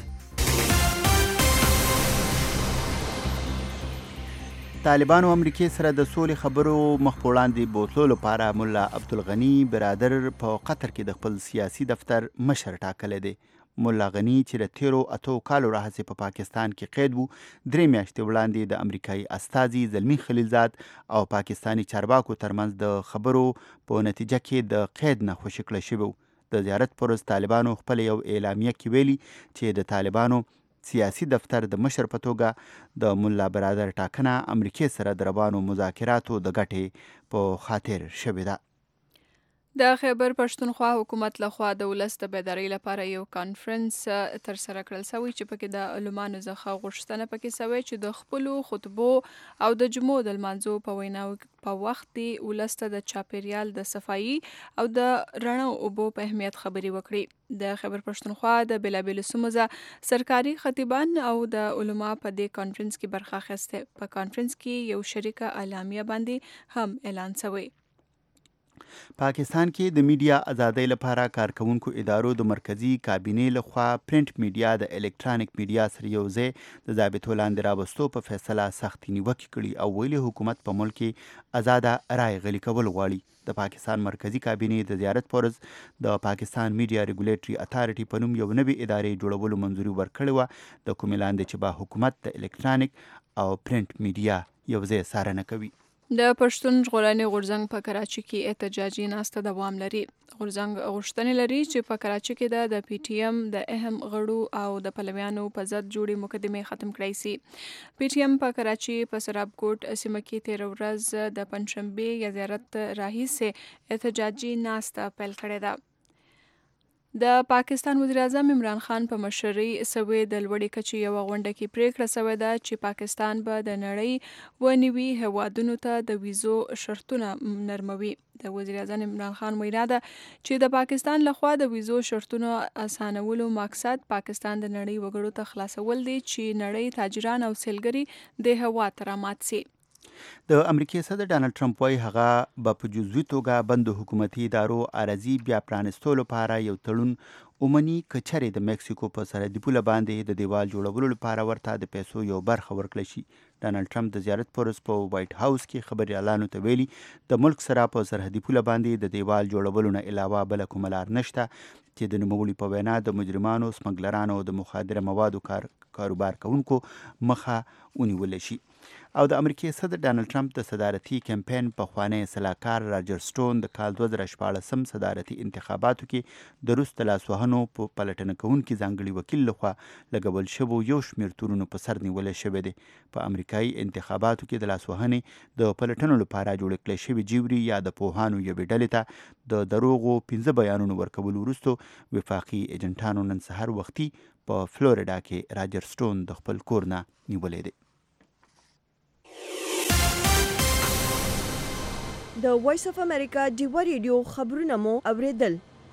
طالبانو امریکای سره د سولې خبرو مخ په وړاندې بوتلو لپاره مولا عبدالغني برادر په قطر کې د خپل سیاسي دفتر مشر ټاکلی دی. مولا غني چې د تیرو اتو کالو راهیسې په پاکستان کې قید وو درې میاشتې وړاندې د امریکایي استازي زلمي خلیلزاد او پاکستاني چارواکو ترمنځ د خبرو په نتیجه کې د قید نه خوشي کړی شوی و. د زیارت پر ورځ طالبانو خپل یو اعلامیه کې ویلي چې د طالبانو سیاسي دفتر د مشر په توګه د مولا برادر ټاکنه امریکای سره د روانو مذاکراتو د ګټې په خاطر شوې ده. د خیبر پښتونخوا حکومت لخوا د ولس د بیدارۍ لپاره یو کانفرنس تر سره کړل شوی چې پکې د علماو څخه غوښتنه پکې شوی چې د خپل خطبو او د جمعو د لمانځو په ویناو په وخت دی ولس ته د چاپیریال د صفایي او د رڼو اوبو په اهمیت خبري وکړي. د خیبر پښتونخوا د بلابل سمزه سرکاري خطیبان او د علما په دې کانفرنس کې برخه اخیسته. په کانفرنس کې یو شریکه اعلامیه باندې هم اعلان شوی. پاکستان کې د میډیا ازادۍ لپاره کارکونکو ادارو د مرکزی کابینې لخوا پرنٹ میډیا د الکترونیک میډیا سره یو ځای د ضابطو لاندې راوستو په فیصله سختي نیوکه کړي او ویلي حکومت په ملک کې آزاده رای غلي کول غواړي. د پاکستان مرکزی کابینې د زیارت پرز د پاکستان میډیا ریګولیټري اتھارټي په نوم یو نوې ادارې جوړولو منځوري ورکړې و د کومې لاندې چې با حکومت د الکترونیک او پرنٹ میډیا یو ځای څارنه کوي. د پښتون ژغورنې غورځنګ په کراچي کې احتجاجي ناسته دوام لري. غورځنګ غوښتنې لري چې په کراچي کې د پی ټی ایم د اهم غړو او د پلویانو په ضد جوړې مقدمې ختم کړای شي. پی ټی ایم په کراچي په سراب کوټ سیمه کې تیر ورځ د پنځشنبه یا زیارت راهیسې احتجاجي ناسته پیل کړې ده. د پاکستان وزیر اعظم عمران خان په مشرۍ سوي د لوړې کچې یو غونډه کې پریکړه شوې ده چې پاکستان به د نړۍ ونیوي هوادونو ته د ویزو شرطونه نرموي. د وزیر اعظم عمران خان وینا ده چې د پاکستان لخوا د ویزو شرطونو اسانولو مقصد پاکستان د نړۍ وګړو ته خلاصول دي چې نړۍ تاجران او سیلګري د هوا ترامات سي. د امریکای صدر ډانلډ ټرمپ وايي هغه به په جزوي توګه بند حکومتي ادارو ارزي بیا پرانستلو لپاره یو تړون ومني که چېرې د مکسیکو په سرحدي پوله باندې د دیوال جوړولو لپاره ورته د پیسو یو برخه ورکړی شي. ډانلډ ټرمپ د زیارت پر ورځ په وایټ هاوس کې خبريالانو ته ویلي د ملک سره په سرحدي پوله باندې د دیوال جوړولو نه علاوه بل کومه لار نشته چې د نوموړي په وینا د مجرمانو سمګلرانو او د مخدره موادو کار کاروبار کوونکو مخه ونیول شي. او د امریکای صدر ډانلډ ټرمپ د صدارتي کمپاین په خوانی سلاکار راجر سټون د کال دوه زره شپاړسم صدارتي انتخاباتو کې د روس د لاسوهنو په پلټنه کوونکي ځانګړي وکیل لخوا لګول شوی یو شمېر تورونو په سر نیول شوی دی. په امریکایي انتخاباتو کې د لاسوهنې د پلټنو لپاره جوړ کړل شوی جیوري یا د پوهانو یوې ډلې ته د دروغو پنځه بیانونو ورکولو وروسته وفاقي ایجنټانو نن سهار وختي په فلوریډا کې راجر سټون د خپل کور نه نیولې دی. د وایس اف امریکا ډیوا ریډیو خبرونه مو اوریدل.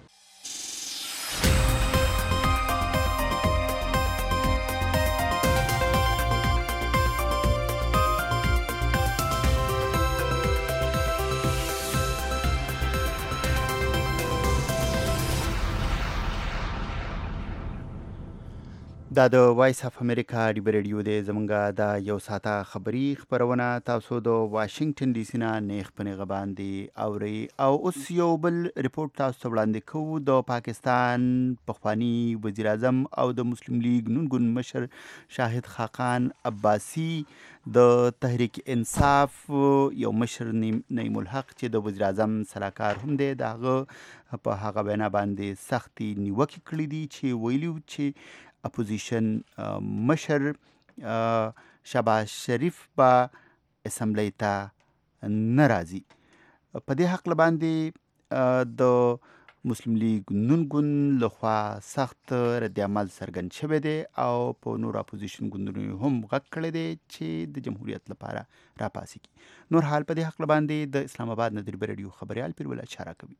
دا د وایس اف امریکا ډیوا ریډیو دی. زمونږه دا یو ساعته خبری خبرونه تاسو د واشنگټن ډي سي نه نیغ په نیغه باندې اوري. او اوس یو بل ریپورت تاسو ته وړاندې کوو. د پاکستان پخوانی وزیر اعظم او د مسلم لیگ نون ګوند مشر شاهد خاقان عباسی د تحریک انصاف یو مشر نعیم الحق چې د وزیر اعظم سلاکار هم دی، دغه په هغه وینا باندې سختي نیوکې کړې دي چې ویلي چې اپوزیشن مشر شهباز شریف با اسمبلی ته ناراضي. په دې حق باندې د مسلم لیگ نون ګوند لخوا سخت رد عمل څرګند شوی دی او په نور اپوزیشن ګوندونو هم غږ کړی دی چې د جمهوریت لپاره راپاسیږي. نور حال په دې حق باندې د اسلام آباد نه د ریډیو خبريال پیر ولا اشاره کوي.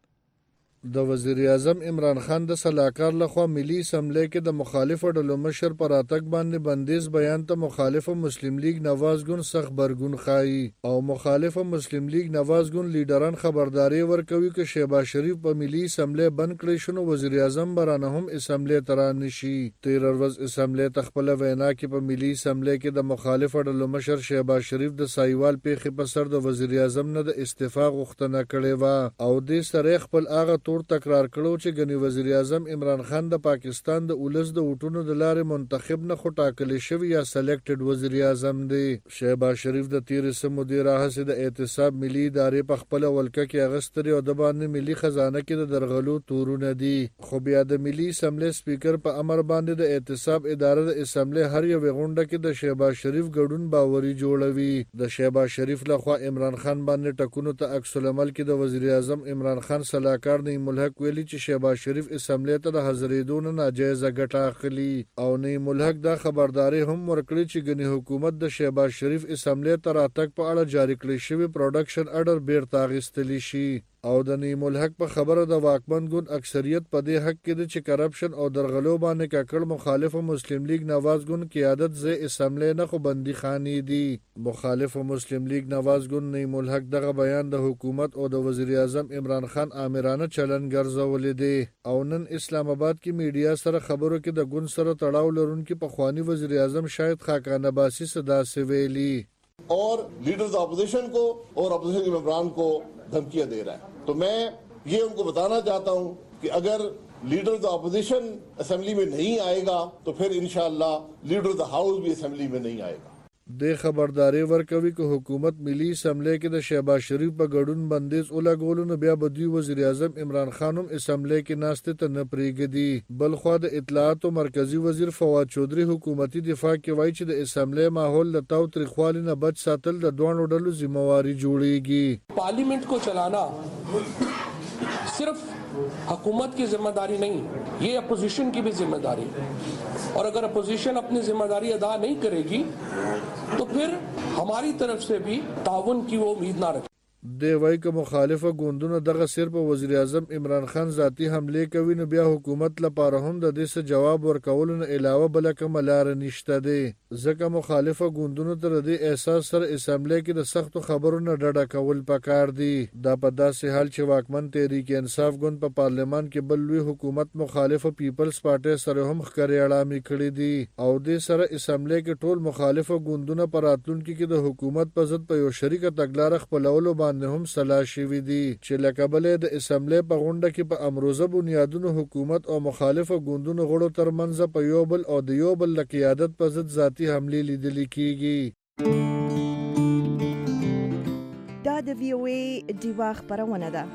د وزیر اعظم عمران خان د سلاکار لخوا ملي اسمبلی کې د مخالفو ډلو مشر پر اتک باندې بندیز بیان ته مخالف مسلم لیگ نواز ګوند سخت برګون خایي او مخالف مسلم لیگ نواز ګوند لیډران خبرداري ورکوي چې شهباز شریف په ملي اسمبلی بند کړی شنو وزیر اعظم برانه هم اسمبلی تران نشي. تیر ورځ اسمبلی تخپل وینا کې په ملي اسمبلی کې د مخالفو ډلو مشر شهباز شریف د سایوال پیښې په سر د وزیر اعظم نه د استعفا غوښتنه کړې و او د سره خپل هغه تکرار کړو چې غنی وزیر اعظم عمران خان د پاکستان د اولس د وټونو د لارې منتخب نه خو ټاکل شوی یا سلیکټډ وزیر اعظم دی. شهباز شریف د تیر سمو دی راهسه د اعتصاب ملي ادارې په خپل ولکه کې اغستري او د باندې ملي خزانه کې د درغلو تورونه دي. خو بیا د ملي اسمبلی سپیکر په امر باندې د اعتصاب اداره د اسمبلی هر یو غونډه کې د شهباز شریف ګډون باوري جوړوي. د شهباز شریف لخوا عمران خان باندې ټکونو ته عکس العمل کې د وزیر اعظم عمران خان سلاکار نعیم الحق ویلي چې شهباز شریف اسمبلی ته د حاضرېدو نه ناجایزه ګټه اخلي او نعیم الحق دا خبرداري هم ورکړي چې ګنې حکومت د شهباز شریف اسمبلی ته راتګ په اړه جاری کړی شوی پروډکشن اډر بیرته اخیستلی شي او د نعیم الحق په خبره د واکمن ګوند اکثریت په دې حق کې د چې کرپشن او درغلو باندې ککړ مخالف مسلم لیگ نواز ګوند قیادت زه اسمبلی نه خو بندي خاني دي. مخالف مسلم لیگ نواز ګوند نعیم الحق دغه بیان د حکومت او د وزیر اعظم عمران خان آمرانه چلن ګرځولې دي او نن اسلام آباد کې میډیا سره خبرو کې د ګوند سره تړاو لرونکي په خوانی وزیر اعظم شاهد خاقان عباسی صدا سویلی और लीडर्स अपोजिशन को और अपोजिशन के मेंबरान को धमकियां दे रहा है. तो मैं ये उनको बताना चाहता हूं कि अगर लीडर द अपोजिशन असेंबली में नहीं आएगा तो फिर इंशाअल्लाह लीडर द हाउस भी असेंबली में नहीं आएगा. د خبرداري ورکوي چې حکومت ملي اسمبلی کې د شهباز شریف په ګډون بندیز ولګولو نو بیا به دوی وزیر اعظم عمران خان هم اسمبلی کې ناشته ته نه پریږدي. بل خو د اطلاعات او مرکزی وزیر فواد چودھری حکومتي دفاع کې وایي چې د اسمبلی ماحول له تاو تریخوالي نه بچ ساتل د دوه ډلو ذمہواری جوړیږي. पार्लियामेंट को चलाना सिर्फ हुकूमत की जिम्मेदारी नहीं, ये अपोजिशन की भी जिम्मेदारी है और अगर अपोजिशन अपनी जिम्मेदारी अदा नहीं करेगी तो फिर हमारी तरफ से भी ताउन की वो उम्मीद ना रखें. دی وای که مخالفه ګوندونه دغه سر په وزیر اعظم عمران خان ذاتی حمله کوي نو بیا حکومت لپاره هم د دې څه جواب ورکول نه علاوه بل کوم لار نشته دی. ځکه مخالفه ګوندونو تر دې احساس سره اسمبلی کې د سختو خبرو نه ډډه کول پکار دي. دا په داسې حال چې واکمن تحریک انصاف ګوند په پارلمان کې بل لوی حکومت مخالفه پیپلز پارټي سره هم ښکاري اعلان کړی دي او دې سره اسمبلی کې ټول مخالفه ګوندونه پر راتلونکي کې د حکومت په ضد په یو شریکه تګلارې خپلولو باندې هم سلا شوی دي چې لکه بلې د اسمبلی په غونډه کې په امروزه بنیادونو حکومت او مخالفه ګوندونو غړو ترمنځ په یو بل او د یو بل د قیادت په ضد ذاتي حملې لیدل کیږي. دا د وی او ای ډیوا خبرونه ده.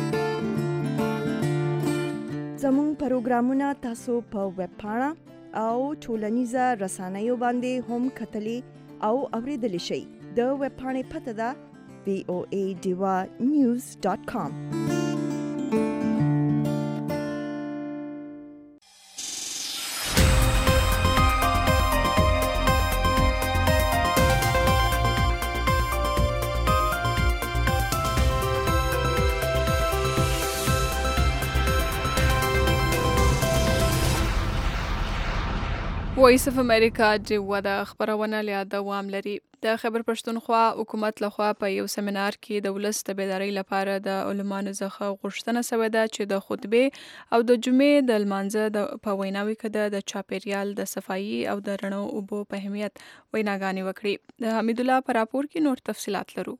زموږ پروګرامونه تاسو په ویب پاڼه او ټولنیزه رسنیو باندې هم کتلی او اوریدلی شئ. د ویب پاڼې پته ده وی او ای ډیوا نیوز ډاٹ کام. وایس اف امریکا جوه د خبرونه لیا دوام لري. د خیبر پښتونخوا حکومت لخوا په یو سیمینار کې د ولس د بیدارۍ لپاره د علماو څخه غوښتنه شوې ده چې د خطبه او د جمعې د لمانځه د په ویناوي کې د چاپیریال د صفایي او د رڼو اوبو په اهمیت ویناګانې وکړي. د حمید الله پر راپور کې نور تفصيلات لرو.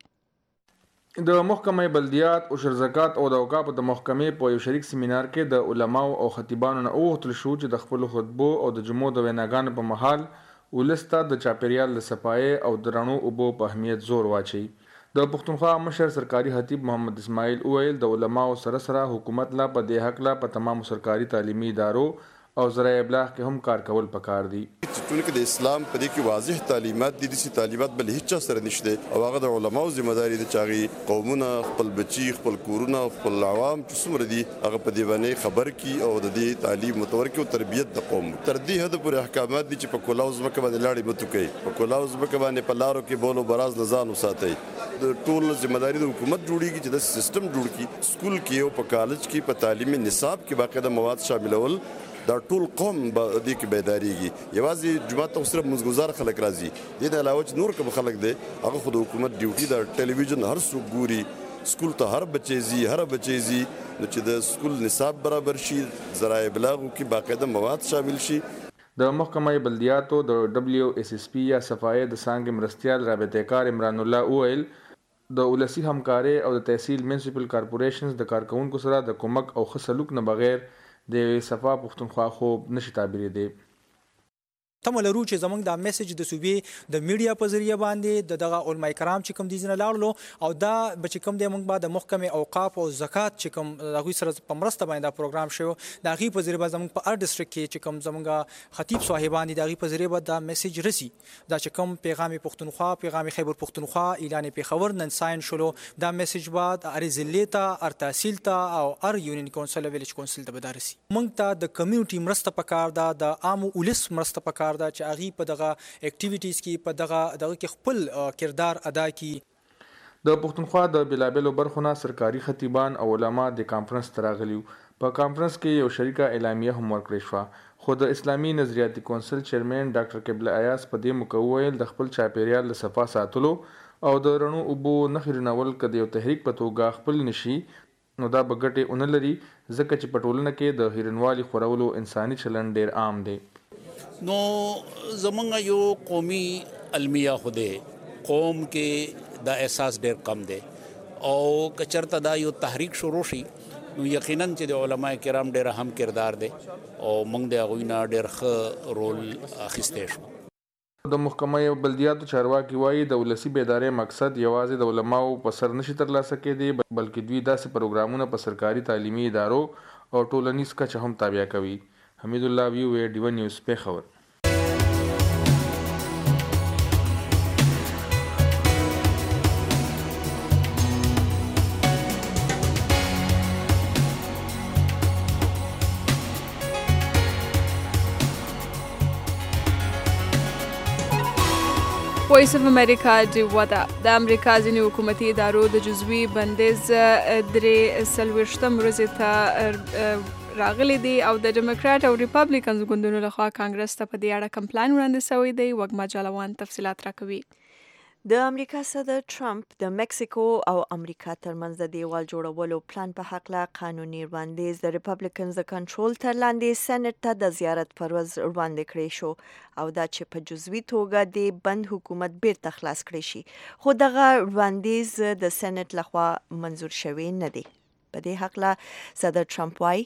د محکمه بلدیات او شرزکات او د اوقاف د محکمې په یو شریک سیمینار کې د علماو او خطیبانو نه وغوښتل شو چې د خپل خطبو او د جمعو د ویناګانو په مهال ولسته د چاپیریال د صفایي او د رڼو اوبو په اهمیت زور واچي. د پښتونخوا مشر سرکاري خطیب محمد اسماعیل وویل د علماو سره سره حکومت لا په دې حق لا په تمام سرکاري تعلیمي ادارو او ذرایع ابلاغ کې هم کار کول پکار دي. چونکه د اسلام په دې کې واضح تعلیمات دي، د تعلیمات بل هیڅ سره نشته او هغه د علماو ذمہ داری دي چې هغه قومونه خپل بچي خپل کورونه خپل عوام چې څومره دي هغه په دې باندې خبر کی او د دې تعلیم متورکه او تربیت د قوم تر دې حد پورې احکامات دي چې په کولاو ځمکه باندې لاړې متو کوي، په کولاو ځمکه باندې په لارو کې بولو براز نزان وساتي. د ټول ذمہ داری د حکومت جوړیږي چې د سیستم جوړ کی سکول کې او په کالج کې په تعلیمي نصاب کې باقاعده مواد شاملول دا ټول قوم به دې کې بیداریږي. یوازې جماعت او صرف مزګزار خلک راځي، دې نه علاوه چې نور کوم خلک دي هغه خو د حکومت ډیوټي د ټلویزیون هر څوک ګوري، سکول ته هر بچی زی هر بچی زی نو چې د سکول نصاب برابر شي، ذرایع ابلاغ کې باقاعده مواد شامل شي. د محکمه بلدیاتو د دبليو ایس ایس پی یا صفایي د څنګه مرستيال رابطه کار عمران الله اویل د ولسی همکاري او د تحصیل میونسپل کارپوریشنز د کارکونکو سره د کومک او خصلوک نه بغیر د صفا پښتونخوا خوب نشي تعبیر دی. تم لرو چې زمونږ د میسج د صوبې د میډیا په ذریعہ باندې د دغه علماء کرام چې کوم دي زنه لاړلو او دا بچ کوم د موږ بعد د محکمه اوقاف او زکات چې کوم هغه سره په مرسته باندې دا پروګرام شو د هغه په ذریعہ زمونږ په ار ډیسټریکټ کې چې کوم زمونږ خطیب صاحبان دي د هغه په ذریعہ دا میسج رسی دا چې کوم پیغام پښتونخوا پیغام خیبر پښتونخوا اعلان پیښور نن ساين شلو دا میسج بعد ارزلیتا ار تحصیل ته او ار یونین کونسل ویلیج کونسل ته بدارسي. موږ ته د کمیونټي مرسته پکار دا د عام ولس مرسته پکار دا چې هغه په دغه اکټیویټیز کې په دغه دغه کې خپل کردار ادا کړي. د پښتونخوا د بلابلو برخونه سرکاري خطیبان او علما د کانفرنس تراغلیو. په کانفرنس کې یو شریکه اعلامیه هم ورکړې شو خو د اسلامي نظریاتي کونسل چیرمن ډاکټر قبله ایاس په دې مکوویل د خپل چاپیریال له صفا ساتلو او د رڼو اوبو نخرنول کده یو تحریک په توګه خپل نشي نو دا بغټه اون لري ځکه چې پټولنه کې د هیرنوالي خورولو انساني چلن ډیر عام دی. نو زمونږ یو قومي المیه خوده قوم کې دا احساس ډیر کم دی او کچرته دا یو تحریک شروع شي نو یقینا چې د علماء کرام ډیر اهم کردار دی او موږ د غوینا ډیر ښه رول اخیسته شو. د محکمه بلدیاتو چارواکي وایي د ولسی بیدارۍ مقصد یوازې د علماو په سر نشي ترلاسه کېدی بلکې دوی داسې پروګرامونه په سرکاري تعلیمي ادارو او ټولنیز کچه هم تابع کوي. حمید الله ویو ډیو نیوز پیښور. وایس اف امریکا جوه ده د امریکا ځینې حکومتي ادارو د جزوي بندیز درې څلوېښتم ورځې ته راغلي دي او د ډیموکرات او ریپابلیکن ګوندونو لخوا کانګرس ته په دې اړه کمپلاین وړاندې شوی دی. وګما جالوان تفصیلات راکوي. د امریکا صدر ټرمپ د مکسیکو او امریکا ترمنځ د دیوال جوړولو پلان په حق لا قانوني وړاندیز د ریپابلیکنز د کنټرول تر لاندې سېنات ته د زیارت پر ورځ وړاندې کړی شو او دا چې په جزوي توګه د بند حکومت بیرته خلاص کړی شي خو دغه وړاندیز د سېنات لخوا منظور شوی نه دی. په دې حق لا صدر ټرمپ وايي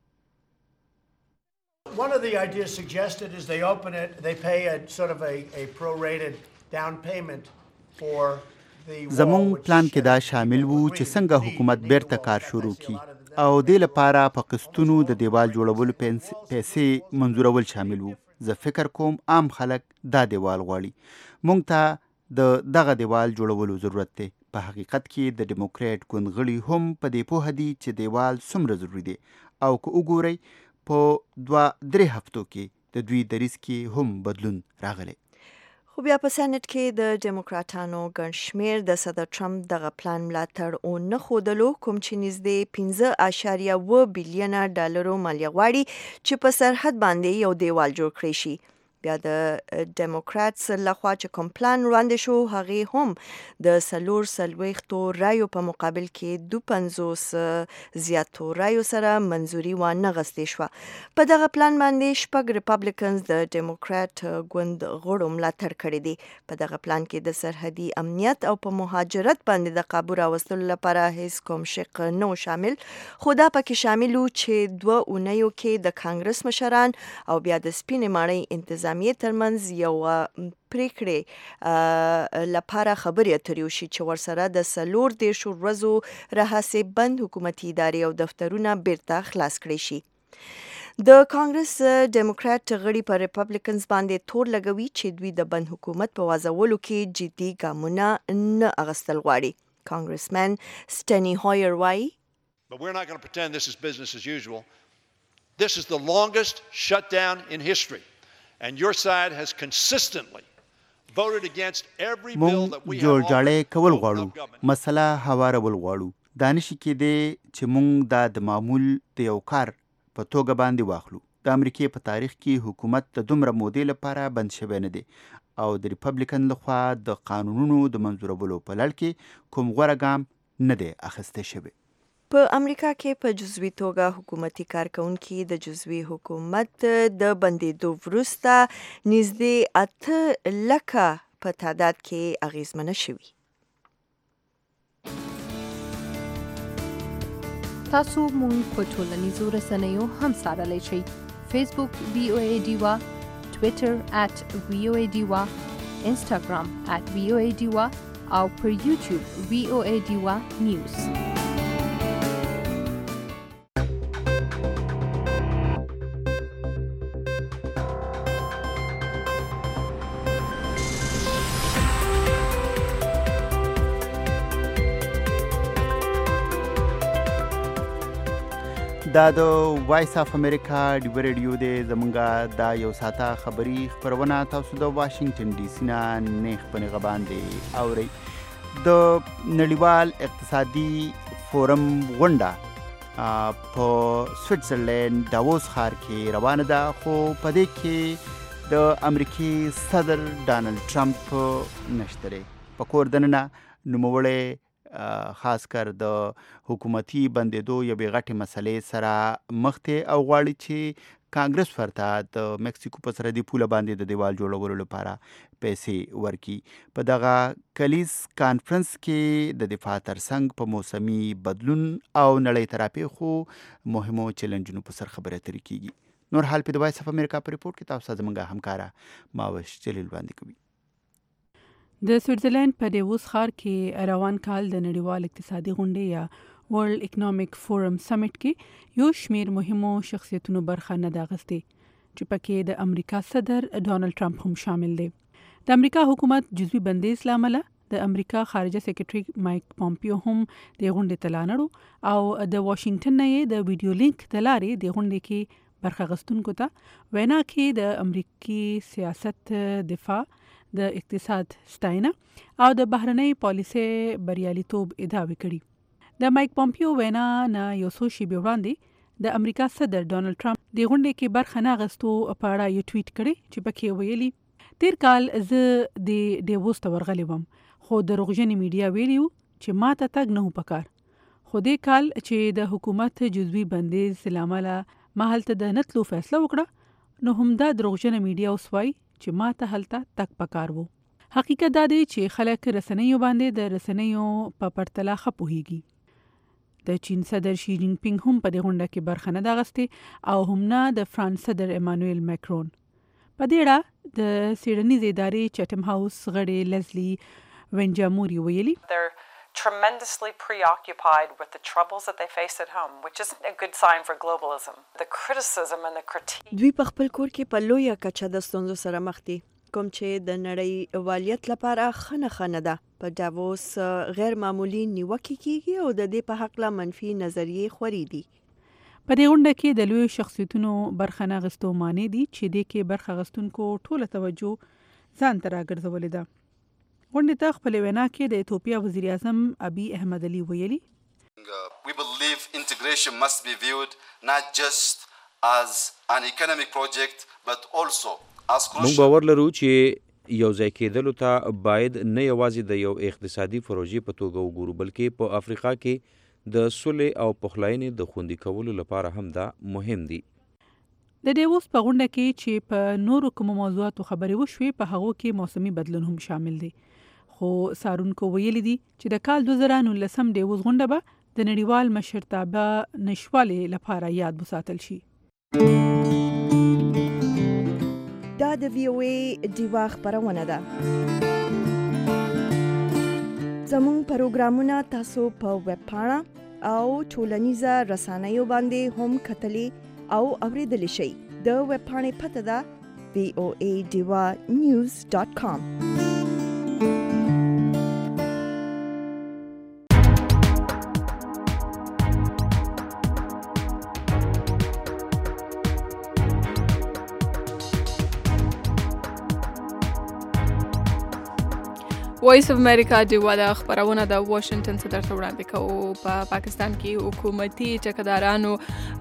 One of the ideas suggested is they open it, they pay a sort of a, a prorated down payment for the wall. زمون پلان کې دا شامل وو چې څنګه حکومت بیرته کار شروع کی او د لپاره په قسطونو د دیوال جوړولو پیسې منظورول شامل وو. زه فکر کوم عام خلک دا دیوال غواړي. مونږ ته د دغه دیوال جوړولو ضرورت دی. په حقیقت کې د ډیموکرات ګوند غړي هم په دې پوه دي چې دیوال څومره ضروری دی او که وګورئ په دوه درې هفتو کې د دوی دریځ کې هم بدلون راغلی. خو بیا په سېنات کې د ډیموکراتانو ګڼ شمېر د صدر ټرمپ دغه پلان ملاتړ او نه ښودلو کوم چې نږدې پنځه اعشاریه اووه بیلیونه ډالرو مالیه غواړي چې په سرحد باندې یو دیوال جوړ کړی شي. بیا د ډیموکراتس لخوا چې کوم پلان وړاندې شو هغه هم د سلور سلويختو رایو په مقابل کې دو پنځوس زیاتو رایو سره منځوري وانه غستې شو. په دغه پلان باندې شپږ ریپابلیکنز د ډیموکرات ګوند غړو ملاتړ کړی دی. په دغه پلان کې د سرحدي امنیت او په مهاجرت باندې د قابو راوستلو لپاره هیڅ کوم شق نه شامل، خو دا پکې شامل و چې دوه اونیو کې د کانګرس مشران او بیا د سپینې ماڼۍ انتظامیې ترمنځ یو پریکړې لپاره خبرې اترې وشي چې ورسره د څلور دېرشو ورځو راهیسې بند حکومتي ادارې او دفترونه بیرته خلاص کړي شي. د کانګرس ډیموکرات غړي په ریپابلیکنز باندې تور لګوي چې دوی د بند حکومت په وازولو کې جدي ګامونه نه اخیستل غواړي. کانګرسمن سټنی هایر وایي But we're not going to pretend this is business as usual. This is the longest shutdown in history. And your side has consistently voted against every bill that we have. جوړ جاړی کول غواړو، مسله هوارول غواړو. دانشي کې دی چې مونږ دا د معمول د یو کار په توګه باندې واخلو. د امریکای په تاریخ کې حکومت د دومره مودې لپاره بند شوی نه دی او د ریپبلیکن لخوا د قانونونو د منظورولو په لړ کې کوم غوره ګام نه دی اخیستی شوی. په امریکا کې په جزوي توګه حکومتي کارکونکي د جزوي حکومت د بندېدو وروسته نږدې اته لکه په تعداد کې اغیزمنه شوي. تاسو مونږ په ټولنیزو رسنیو هم څارلی شئ. فیسبوک وی او ای ډیوا، ټویټر ات وی او ای ډیوا، انسټاګرام ات وی او ای ډیوا او پر یوټیوب وی او ای ډیوا نیوز. دا د وایس اف امریکا ډیو ریډیو دی. زمونږه دا یو ساته خبري خبرونه تاسو د واشنگټن ډي سي نه نیغ په نیغه باندې اورئ. د نړیوال اقتصادي فورم غونډه په سویټزرلینډ داووس ښار کې روانه ده، خو په دې کې د امریکای صدر ډانلډ ټرمپ نشته دی. په کور دننه نوموړی خاص کر د حکومتي بندېدو یوې غټې مسلې سره مخ دی او غواړي چې کانګرس ورته د مکسیکو په سرحدي پوله باندې د دیوال جوړولو لپاره پیسې ورکړي. په دغه کلیز کانفرنس کې د دفاع ترڅنګ په موسمي بدلون او نړۍ ته راپېښو مهمو چیلنجونو په سر خبرې اترې کیږي. نور حال په د وایس اف امریکا په ریپورټ کې تاسو زموږ همکاره ماوش جلیل وړاندې کوي. د سویټزرلینډ په ډیووس ښار کې روان کال د نړیوال اقتصادي غونډې یا ورلد اکنامک فورم سمیټ کې یو شمیر مهمو شخصیتونو برخه نه ده اخیستې چې پکې د امریکا صدر ډانلډ ټرمپ هم شامل دی. د امریکا حکومت جزوي بندیز له امله د امریکا خارجه سیکریټري مایک پامپیو هم د غونډې ته لاړو او د واشنگټن نه د ویډیو لینک د لارې د غونډې کې برخه اخیستونکو ته وینا کې د امریکي سیاست دفاع، د اقتصاد ستاینه او د بهرنۍ پالیسۍ بریالیتوب ادعاوې کړي. د مایک پامپیو وینا نه یو څو شېبې وړاندې د امریکا صدر ډانلډ ټرمپ د غونډې کې برخه نه اخیستو په اړه یو ټویټ کړی چې پکې ویلي تیر کال زه د ډیووس ته ورغلی وم، خو دروغجنې میډیا ویلي وو چې ما ته تګ نه و پکار، خو دې کال چې د حکومت جزوي بندیز له امله ما هلته د نه تلو فیصله وکړه نو همدا دروغجنه میډیا اوس وایي چې ما ته هلته تک پکار وو. حقیقت دا دی چې خلک رسنیو باندې د رسنیو په پرتله ښه پوهیږي. د چین صدر شي جین پینګ هم په دې غونډه کې برخه نه ده اخیستې او هم نه د فرانس صدر ایمانوئل ماکرون. په دې اړه د څېړنیزې ادارې چټم هاوس غړې لیزلی وینجاموري ویلي tremendously preoccupied with the troubles that they face at home, which isn't a good sign for globalism. The criticism and the critique. دوی په خپل کور کې په لویه کچه د ستونزو سره مخ دي، کوم چې د نړۍ والیت لپاره خنه خنه ده. په ډاووس غیر معمولی نیوکې کیږي او د دې په حق لا منفي نظریې خوري دي. په دې غونډه کې د لوی شخصیتونو برخه نه اخیستو معنی دي چې دې کې برخه اخیستونکو ټوله توجه ځان ته راګرځولې ده. غونډې ته خپل وینا کې د ایتوپیا وزیر اعظم ابي احمد علي ویلي We believe integration must be viewed not just as an economic project but also موږ باور لرو چې یو ځای کېدلو ته باید نه یوازې د یو اقتصادي پروژې په توګه وګورو بلکې په افریقا کې د سولې او پخلاینې د خوندي کولو لپاره هم دا مهم دي. د ډیووس په غونډه کې چې په نورو کومو موضوعاتو خبرې وشوې په هغو کې موسمي بدلون هم شامل دی. خو څارونکو ویلي دي چې د کال دوه زره نولسم ډیووس غونډه به د نړیوال مشرتابه نشوالې لپاره یاد وساتل شي. دا د وی او ای ډیوا خبرونه ده. زموږ پروګرامونه تاسو په ویب پاڼه او ټولنیزه رسنیو باندې هم کتلی او اوریدلی شئ. د ویب پاڼې پته ده وی او ای ډیوا نیوز ډاټ کام. وایس اف امریکا ډیوا د خبرونه د واشنگټن څخه درته وړاندې کوو. په پاکستان کې حکومتي ټیکدارانو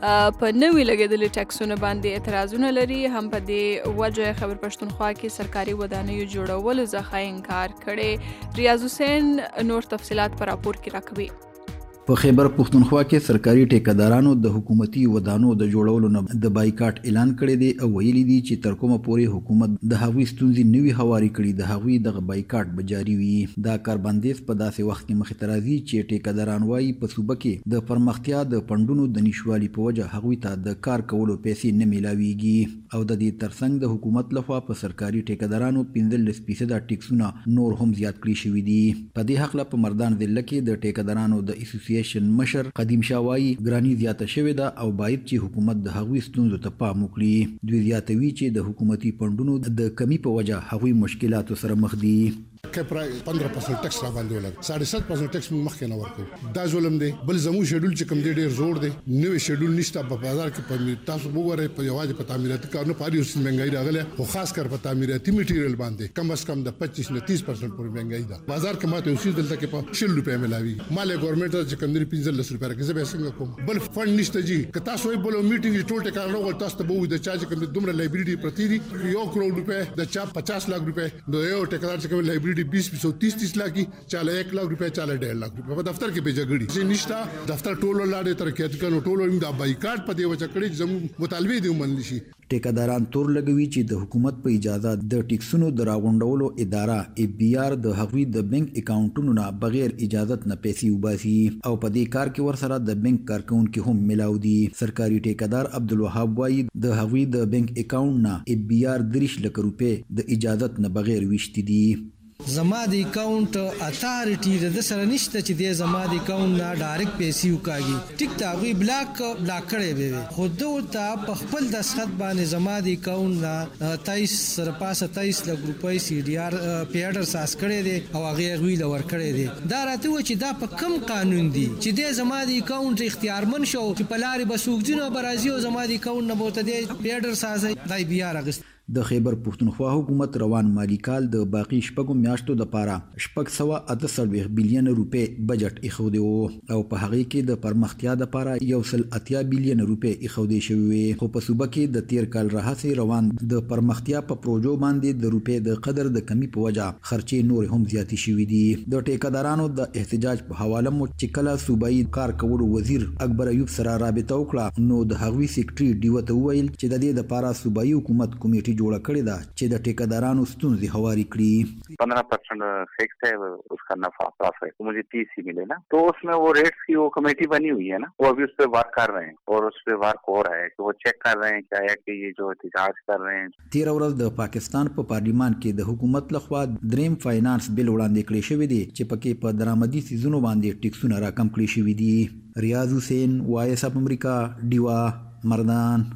په نوي لګېدلي ټیکسونو باندې اعتراضونه لري. هم په دې وجه خبر پښتونخوا کې سرکاري ودانیو جوړولو څخه انکار کړي. ریاض حسین نور تفصيلات پر راپور کې راکوي. په خیبر پښتونخوا کې سرکاري ټیکدارانو د حکومتي ودانو د جوړولو نه د بایکاټ اعلان کړی دی او ویلي دي چې تر کومه پورې حکومت د هغوی ستونزې نوي هواري کړي د هغوی دغه بایکاټ به جاري وي. دا کار بندیز په داسې وخت کې مخې ته راځي چې ټیکداران وایي په صوبه کې د پرمختیا د پندونو د نشوالي په وجه هغوی ته د کار کولو پیسې نه میلاویږي او د دې ترڅنګ د حکومت لخوا په سرکاري ټیکدارانو پنځلس فیصده ټیکسونه نور هم زیات کړي شوي دي. په دې هکله په مردان ضلع کې د ټیکدارانو د اسوسییشن مشر قدیم شاوایی ګرانی زیاته شوې ده او باید چې حکومت د هغوی ستونزو ته پام وکړي. دوی زیاتوي چې د حکومتي پندونو د کمی په وجه هغوی مشکلاتو سره مخ دي. کپرای پندرہ پرسنٹ ټیکس را باندې ولګ ساڑھے سات پرسنٹ ټیکس موږ مخکې نه ورکو. دا ظلم دی. بل زمو شیډول چې کوم دی ډیر زوړ دی. نوې شیډول نشته په بازار کې په تاسو وګورئ په یوازې په تعمیراتي کارونو په اړه اوس مهنګای راغله او خاص کر په تعمیراتي میټیریل باندې کم از کم د پچیس نه تیس پرسنٹ پورې مهنګای ده. بازار کې ماته اوس دلته کې په شل روپے ملاوي مال ګورنمنت چې کوم دی پنځلس روپے راکې زه به څنګه کوم. بل فند نشته جی که تاسو یې بل میټینګ ټول ټکا نه ول تاسو ته به د چا چې کوم دومره لایبریری پرتی دي یو کروڑ روپے د چا پچاس لاکھ روپے نو یو ټکا چې کوم لایبریری بیس بیس تیس تیس لاکھ کی چاله ایک لاکھ روپے چاله ډېر لاکھ روپے په دفتر کې به جګړې چې نشتا دفتر ټولو لاړې ترقیات کړو ټولو دا بایکاټ په دی وچ کړی زمو مطالبه دی ومنل شي. ټیکداران تور لګوي چې د حکومت په اجازه د ټیکسونو د راغونډولو اداره ای بی آر د هغوی د بانک اکاونټونو نه بغیر اجازت نه پیسې وباسي او په دې کار کې ورسره د بانک کارکونکو هم ملاو دي. سرکاري ټیکدار عبدالوهاب وایي د هغوی د بانک اکاونټ نه ای بی آر دریش لک روپې د اجازت نه بغیر وشتي دي. زما د اکاونټ اتارټي د سره نشته چې د زما د اکاونټ نه ډایرکټ پیسې وکاږي. ټیک دا غوي بلاک بلاک کړي به خو دوی په خپل د سخت باندې زما د اکاونټ نه تیئیس سره پاسه تیئیس لک روپۍ سی ډي آر پیډر ساس کړي دي او هغه غوي لور کړي دي. دا راته و چې دا په کم قانون دي چې د زما د اکاونټ اختیارمن شو چې په لارې بسوګجنو برازي او زما د اکاونټ نه بوته دي پیډر ساس دای بیا راغست. د خیبر پښتونخوا حکومت روان مالی کال د باقی شپږو میاشتو لپاره شپږ سوه اته څلوېښت بیلیونه روپۍ بجټ ایښودی و او په هغې کې د پرمختیا لپاره یو سل اتیا بیلیونه روپۍ ایښودې شوې وې. خو په صوبه کې د تیر کال راهیسې روان د پرمختیا په پروژو باندې د روپۍ د قدر د کمی په وجه خرچې نور هم زیاتې شوې دي. د ټیکدارانو د احتجاج په حواله مو چې کله صوبایي کار کولو وزیر اکبر ایوب سره رابطه وکړه نو د هغوی سیکرټري ډیوه ته وویل چې د دې لپاره صوبایي حکومت کمیټې جوړه کړې ده چې د ټیکدارانو ستونزې هواري کړي. पंद्रह percent fix है उसका नफा प्रॉफिट तो मुझे तीस ही मिले ना तो उसमें वो रेट्स की वो कमेटी बनी हुई है ना वो अभी उस पर वर्क कर रहे हैं और उस पर वर्क हो रहा है कि वो चेक कर रहे हैं क्या है कि ये जो एहतजाज कर रहे हैं. تیر ورځ د پاکستان په پارلیمان کې د حکومت لخوا دریم فاینانس بل وړاندې کړی شوی دی چې پکې په درآمدي سیزونو باندې ټیکسونه راکم کړی شوی دي. ریاض حسین وایس اف امریکا ډیوا مردان.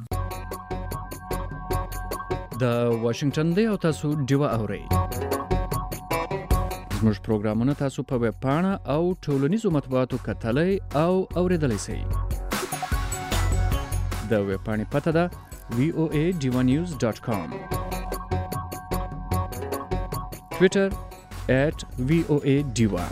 د واشنگټن دی او تاسو ډیوا اورئ. زموږ پروګرامونه تاسو په ویب پاڼه او ټولنیزو مطبوعاتو کتلی او اوریدلی شئ. د ویب پاڼې پته ده وی او ای ډیوا نیوز ډاټ کام. ټویټر ایټ وی او ای ډیوا.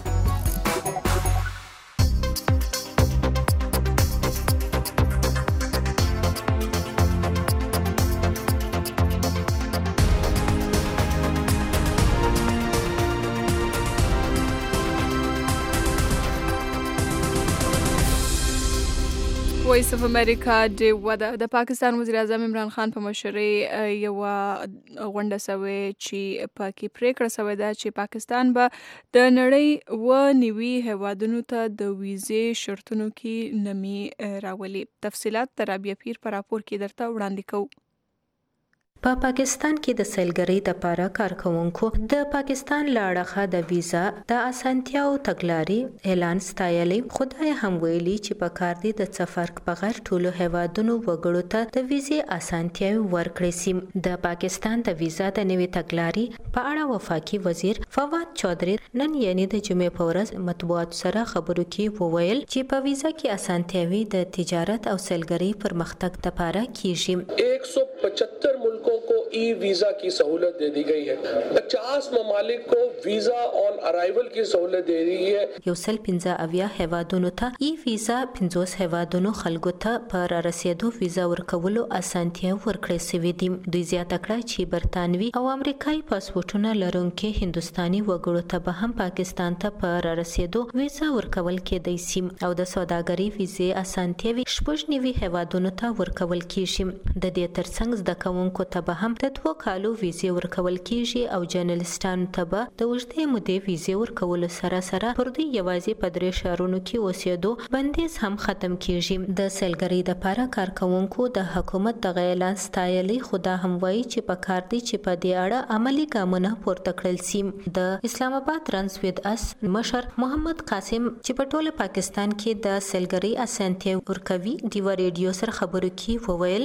وایس اف امریکا د ودا د پاکستان وزیر اعظم عمران خان په مشرۍ یو غونډه سوي چې پاکي پریکړه سوي ده چې پاکستان به د نړۍ و نیوي هوادونو ته د ویزې شرطونو کې نمی راولي. تفصيلات تر رابعه پیر پر راپور کې درته وړاندې کوو. په پا پاکستان کې د سیلګرۍ د لپاره کارکونکو د پاکستان لاړخه د ویزا د اسانتیاو تګلارې اعلان ستایلی. خدای هم ویلي چې په کار دي د سفر بغیر ټولو هوادونو وګړو ته د ویزې اسانتیاو ورکړي سیم. د پاکستان د ویزا د نوې تګلارې په اړه وفاقي وزیر فواد چودھری نن یعنی د جمعې په ورځ مطبوعات سره خبرو کې وویل چې په ویزا کې اسانتیاوي د تجارت او سیلګرۍ پرمختګ لپاره کیږي. एक सौ पचहत्तर मुल्कों को ई वीजा की सहूलत दे दी गई है. पचास ममालिक को वीजा ऑन अराइवल की सहूलत दे दी है. یو سل پنځه اویا هوادونو ته ای ویزا پنځوس هوادونو خلکو ته پر رسیدو ویزا ورکولو اسانتیا ورکړې سوي دي. دوی زیاته کړه چې برتانوي او امریکایي پاسپورتونه لرونکي هندستاني وګړو ته به هم پاکستان ته پر رسیدو ویزا ورکول کېدای شي او د سوداګرۍ ویزې اسانتیاوي شپږ نوي هوادونو ته ورکول کیږي. د دې ترڅنګ زده کوونکو ته به هم د دوه کالو ویزې ورکول کیږي او جرنالستانو ته به د اوږدې مودې ویزې ورکولو سره سره پر دوی یوازې په درې ښارونو کې اوسېدو بندیز هم ختم کیږي. د سیلګرۍ لپاره کارکونکو د حکومت دغه اعلان ستایلی، خو دا هم وایي چې په کار دي چې په دې اړه عملي ګامونه پورته کړل سي. د اسلام آباد رنز ود اس مشر محمد قاسم چې په ټوله پاکستان کې د سیلګرۍ اسانتیا ورکوي دیو ریډیو سره خبرو کې وویل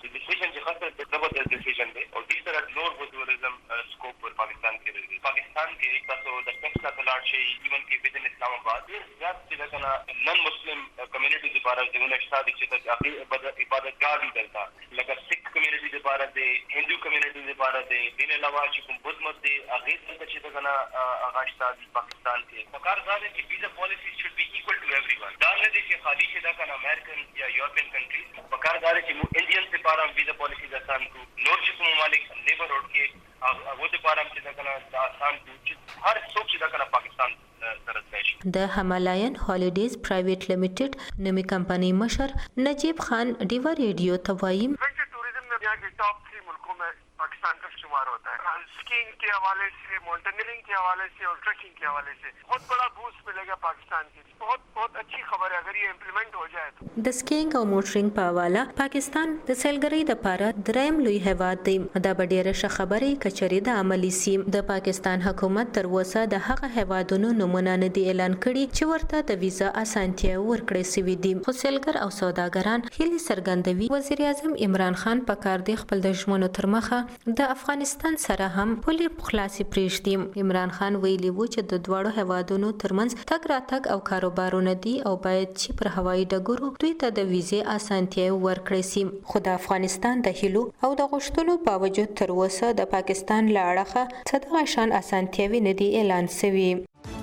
पाकिस्तान के तसो द टेक्स्ट का तलाश है इवन के विद इन इस्लामाबाद ज़्यादा से ज़्यादा नॉन मुस्लिम कम्युनिटी के बारे में जो शादी से तक इबादत गाह भी करता लगा सिख कम्युनिटी के बारे में हिंदू कम्युनिटी के बारे में दिन अलावा जो बुद्ध मत दे आगे तक अच्छे तक ना आगाज शादी पाकिस्तान के सरकार जाने की visa policy should be equal to everyone. डालने दे के खाली से तक ना अमेरिकन या यूरोपियन कंट्रीज सरकार जाने की इंडियन से बारे में वीजा पॉलिसी आसान को नॉर्थ ममालिक नेबरहुड के वो दे बारे में तक ना आसान हर सोच तक ना पाकिस्तान د همالاین هالیډیز پرایویټ لیمیټډ نومي کمپنۍ مشر نجیب خان ډیوا ریډیو ته وایي टूरिज्म में यहाँ के टॉप थ्री मुल्कों में पाकिस्तान का शुमार होता है. स्कीइंग के हवाले से, माउंटेनियरिंग के हवाले से और ट्रैकिंग के हवाले से बहुत बड़ा बूस्ट मिलेगा पाकिस्तान के. बहुत बहुत अच्छी खबर है अगर ये इम्प्लीमेंट हो जाए तो. د سکینګ او موټرینګ په حواله پاکستان د سیلګرۍ لپاره دریم لوی هیواد دی. دا به ډیره ښه خبرې کچري د عملی سي. د پاکستان حکومت تر اوسه د هغه هیوادونو نمونه نه دی اعلان کړي چې ورته د ویزا اسانتیا ورکړې سوي دي. خو سیلګر او سوداګران هیله څرګندوي وزیر اعظم عمران خان په کار دی خپل د ژمنو تر مخه د افغانستان سره هم پولې خلاصي پریږدي. عمران خان ویلي و چې د دواړو هیوادونو ترمنځ تګ راتګ او کاروبارونه دي او باید چې پر هوایي ډګرو دوی ته د ویزې اسانتیا ورکړي سي. خو د افغانستان د هیلو او د غوښتنو باوجود تر اوسه د پاکستان له اړخه څه دغه شان اسانتیاوي نه دي اعلان سوي.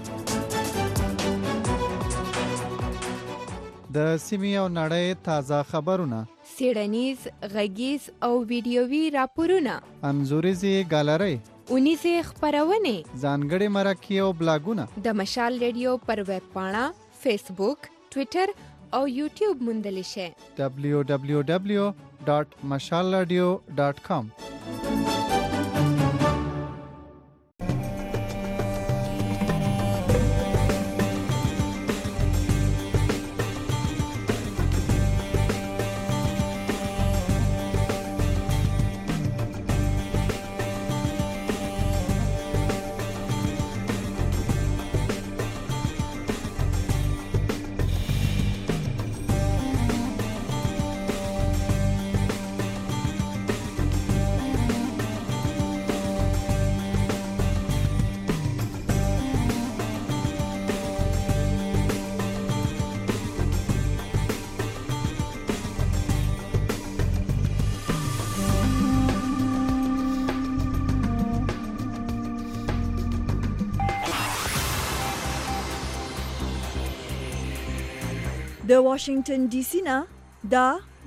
د سیمې او نړۍ تازه خبرونه، څېړنیز، غږیز او ویډیوي راپورونه، انځوریزې ګالرۍ، اونیزې خپرونې، ځانګړي مرکې او بلاګونه د مشال ریډیو پر ویب پاڼه، فیسبوک، ټویټر او یوټیوب موندلی شئ. دبلیو دبلیو دبلیو ډاټ مشال راډیو ډاټ کام. د واشنگټن ډي سي نه دا